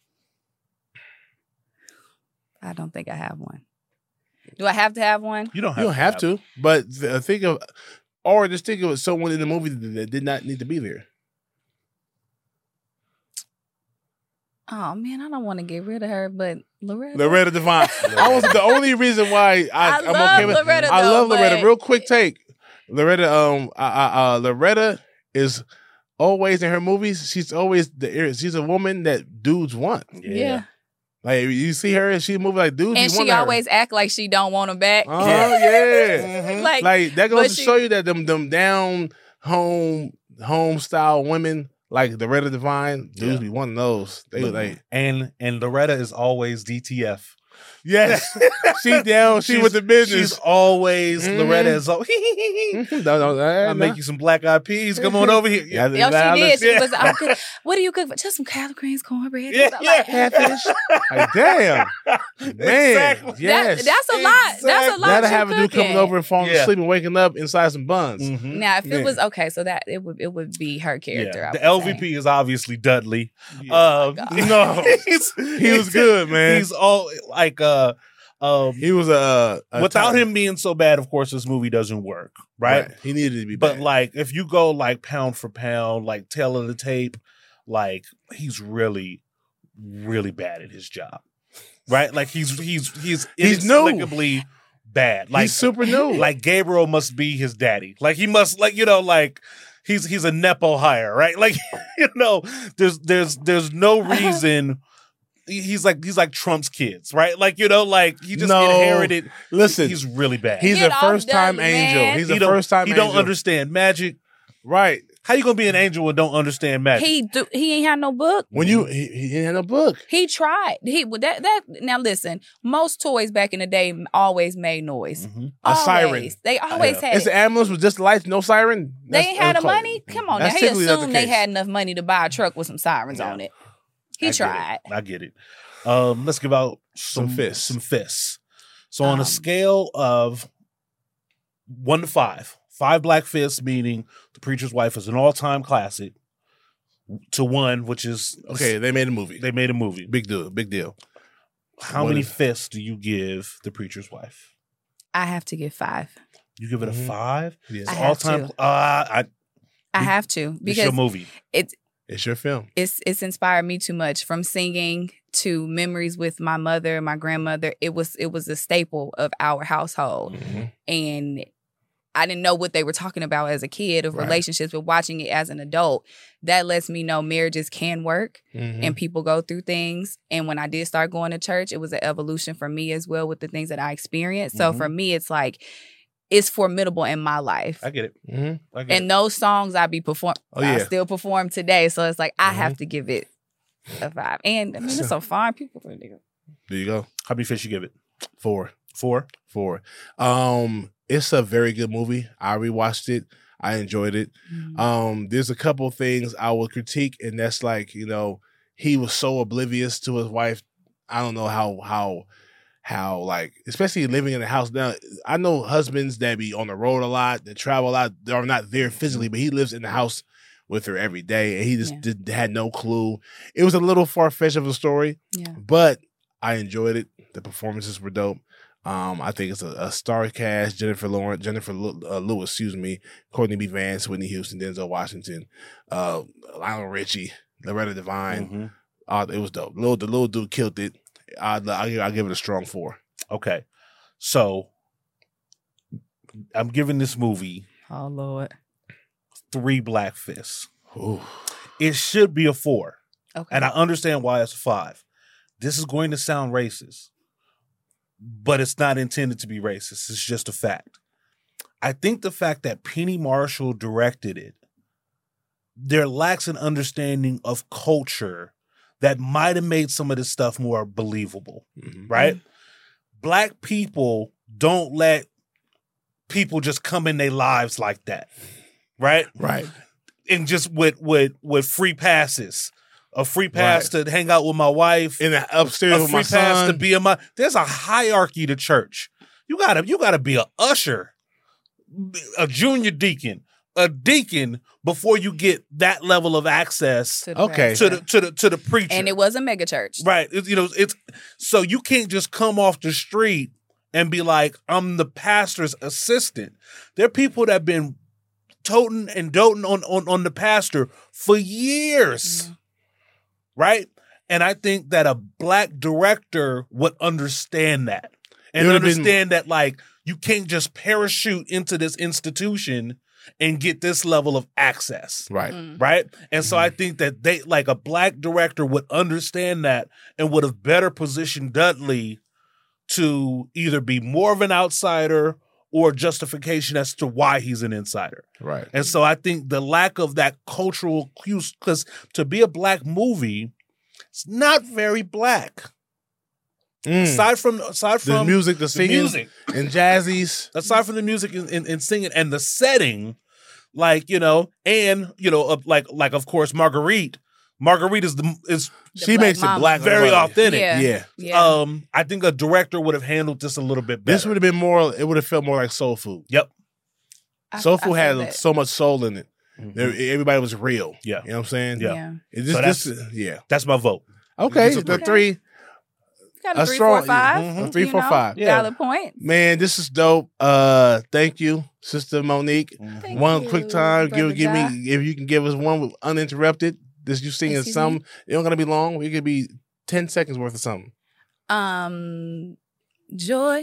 I don't think I have one. Do I have to have one? You don't have. You don't have to. But think of, or just think of someone in the movie that did not need to be there. Oh man, I don't want to get rid of her, but Loretta. Loretta Devine. I was the only reason why I'm love okay with Loretta, I though, love Loretta. but- Real quick take. Loretta. Loretta is always in her movies. She's always she's a woman that dudes want. Yeah. Like you see her and she move like dudes. And be wanting she her. always act like she don't want him back. Oh yeah. Like that goes but to she- show you that them down home style women like Loretta Devine, dudes be one of those. They like and Loretta is always DTF. yes, she down. She with the business. She's always Loretta is. I'll make you some black eyed peas. Come on over here. Yeah, Yo, she did. She yeah. was. What do you cook for? Just some collard greens, cornbread. Yeah, Like, catfish. Like damn, man. Exactly. Yes, that's a lot. That's a lot. that'll you have a dude cooking. coming over and falling Yeah. asleep and waking up inside some buns. Now, if Yeah. it was okay, so that it would be her character. Yeah. I The would say. LVP is obviously Dudley. No, he was good, man. He's all like He was a without him being so bad, of course, this movie doesn't work, right? He needed to be But bad. like, if you go like pound for pound, like tail of the tape, like he's really, really bad at his job, right? Like he's new. inexplicably bad. Like he's super new. Like Gabriel must be his daddy. Like he must, like like he's a nepo hire, right? Like there's no reason he's like Trump's kids, right? Like, you know, like he just No. inherited. Listen, He's really bad. he's Get a off first-time Dudley, angel. man. He's a first-time He angel. don't understand magic. Right. How you gonna be an angel and don't understand magic? He ain't had no book. When he didn't have no book. He tried. Now listen, most toys back in the day always made noise. Mhm. A siren. They always had It's the ambulance with just lights, no siren. They ain't had the money? Come on now. That's He typically not the assumed they case. had enough money to buy a truck with some sirens on it. He tried. I get it. Let's give out Some fists. Some fists. So on a scale of 1 to 5, 5 black fists, meaning The Preacher's Wife is an all-time classic, to 1, which is Okay, they made a movie. They made a movie. Big deal. How What many is- fists do you give The Preacher's Wife? I have to give 5. You give it a Mhm. 5? Yes. I It's have all-time. to. I I have to it's because your movie. It's your film. it's inspired me too much, from singing to memories with my mother, my grandmother. It was a staple of our household. Mhm. And I didn't know what they were talking about as a kid of Right. relationships, but watching it as an adult, that lets me know marriages can work Mhm. and people go through things. And when I did start going to church, it was an evolution for me as well with the things that I experienced. So for me, it's like, it's formidable in my life. I get it. Mhm. I get it. And those songs I Oh, yeah. still perform today. So it's like, I have to give it a 5. And I mean, it's so fun. People think There you go. How many fists you give it? 4. 4? It's a very good movie. I rewatched it. I enjoyed it. There's a couple things I would critique, and that's like, you know, he was so oblivious to his wife. I don't know how like, especially living in the house now. I know husbands that be on the road a lot, that travel a lot, they are not there physically, but he lives in the house with her every day, and he just had no clue. It was a little far-fetched of a story, Yeah. but I enjoyed it. The performances were dope. I think it's a star cast: Jennifer Lewis, Courtney B. Vance, Whitney Houston, Denzel Washington, Lionel Richie, Loretta Devine. Mm-hmm. It was dope. The little dude killed it. I'll give it a strong 4. Okay. So I'm giving this movie Oh, Lord. 3 black fists. Ooh. It should be a 4. Okay. And I understand why it's a 5. This is going to sound racist, but it's not intended to be racist. It's just a fact. I think the fact that Penny Marshall directed it, there lacks an understanding of culture that might have made some of this stuff more believable, right? Black people don't let people just come in their lives like that, right? Right. And just with free passes. A free pass to hang out with my wife. In the upstairs a with free my pass son. to be in my. There's a hierarchy to church. You gotta be a usher, a junior deacon, a deacon before you get that level of access To the Okay. pastor. to the preacher. And it was a mega church. Right. It's so you can't just come off the street and be like, I'm the pastor's assistant. There are people that have been toting and doting on the pastor for years. Right? And I think that a black director would understand that. And It would've been- understand that, like, you can't just parachute into this institution and get this level of access. Right. Right? And so I think that they, like, a black director would understand that and would have better positioned Dudley to either be more of an outsider or justification as to why he's an insider. Right. And so I think the lack of that cultural cues, because to be a black movie, it's not very black. Aside from The music, the singing, and jazzies. aside from the music and singing and the setting, like, and like of course Marguerite is She black makes it mama. black, very brother. authentic. Yeah. Yeah. I think a director would have handled this a little bit better. This would have been more. It would have felt more like soul food. Yep. Soul food feel had that. so much soul in it. Everybody was real. Yeah. You know what I'm saying? Yeah. It So just, that's- yeah. That's my vote. Okay. It's a The three. 3. Got A a 3, strong- 4, 5. mhm. A 3, 4, 5. Yeah. Valid point. Man, this is dope. Thank you, Sister Monique. Thank One you, quick time, Brother give Ja. me if you can give us one with uninterrupted. This you singing Excuse some. me? It don't gonna be long. It could be 10 seconds worth of something. Joy,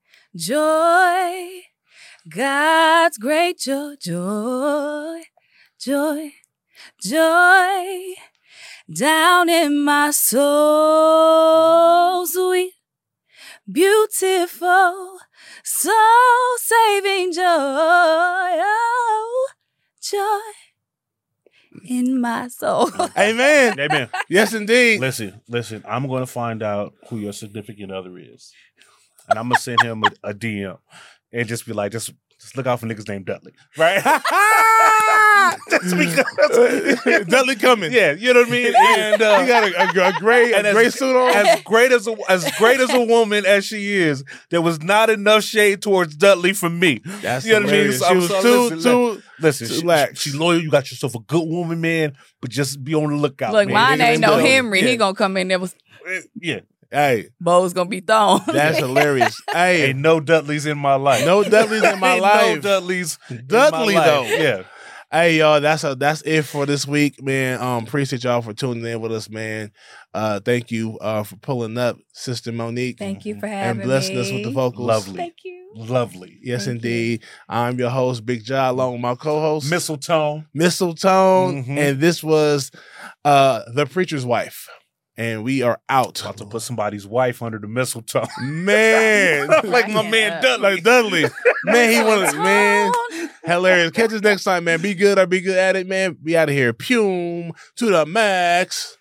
joy, God's great joy, joy, joy, joy, down in my soul. Sweet, beautiful, soul-saving joy. Oh, joy in my soul. Amen. Amen. Yes, indeed. Listen. I'm going to find out who your significant other is, and I'm going to send him a DM and just be like, just look out for niggas named Dudley, right? Just because Dudley coming. Yeah, you know what I mean. And he got a gray suit on. As great as a woman as she is, there was not enough shade towards Dudley from me. That's you know what I mean. hilarious. She was listen. too lax. She's loyal. You got yourself a good woman, man. But just be on the lookout. Look, man. mine Niggas ain't no know. Henry. Yeah. He gonna come in there with Yeah. Hey, Bo's gonna be thrown. that's hilarious. Hey, Ain't no Dudleys in my life. no Dudleys in my Ain't life. No Dudleys. in Dudley, my life. though. Yeah. Hey, y'all, that's it for this week, man. Appreciate y'all for tuning in with us, man. Thank you for pulling up, Sister Monique. Thank you for and having blessing me. us with the vocals. Lovely. Thank you. Lovely. Yes, Thank indeed. I'm your host, Big John, along with my co-host, Mistletoe. Mistletoe, Mhm. and this was The Preacher's Wife. And we are out. About to put somebody's wife under the mistletoe. Man. Like my man Dudley. Like Dudley. Man, he wanted, man. Hilarious. Catch us next time, man. Be good or be good at it, man. Be out of here. Pume to the max.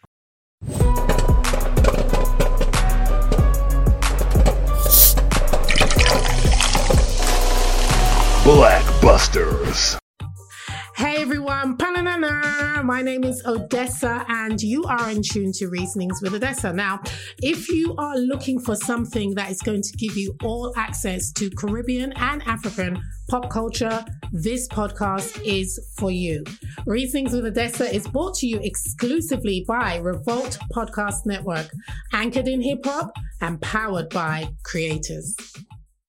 Blackbusters. Hey everyone, Pa-na-na-na. My name is Odessa and you are in tune to Reasonings with Odessa. Now, if you are looking for something that is going to give you all access to Caribbean and African pop culture, this podcast is for you. Reasonings with Odessa is brought to you exclusively by Revolt Podcast Network, anchored in hip hop and powered by creators.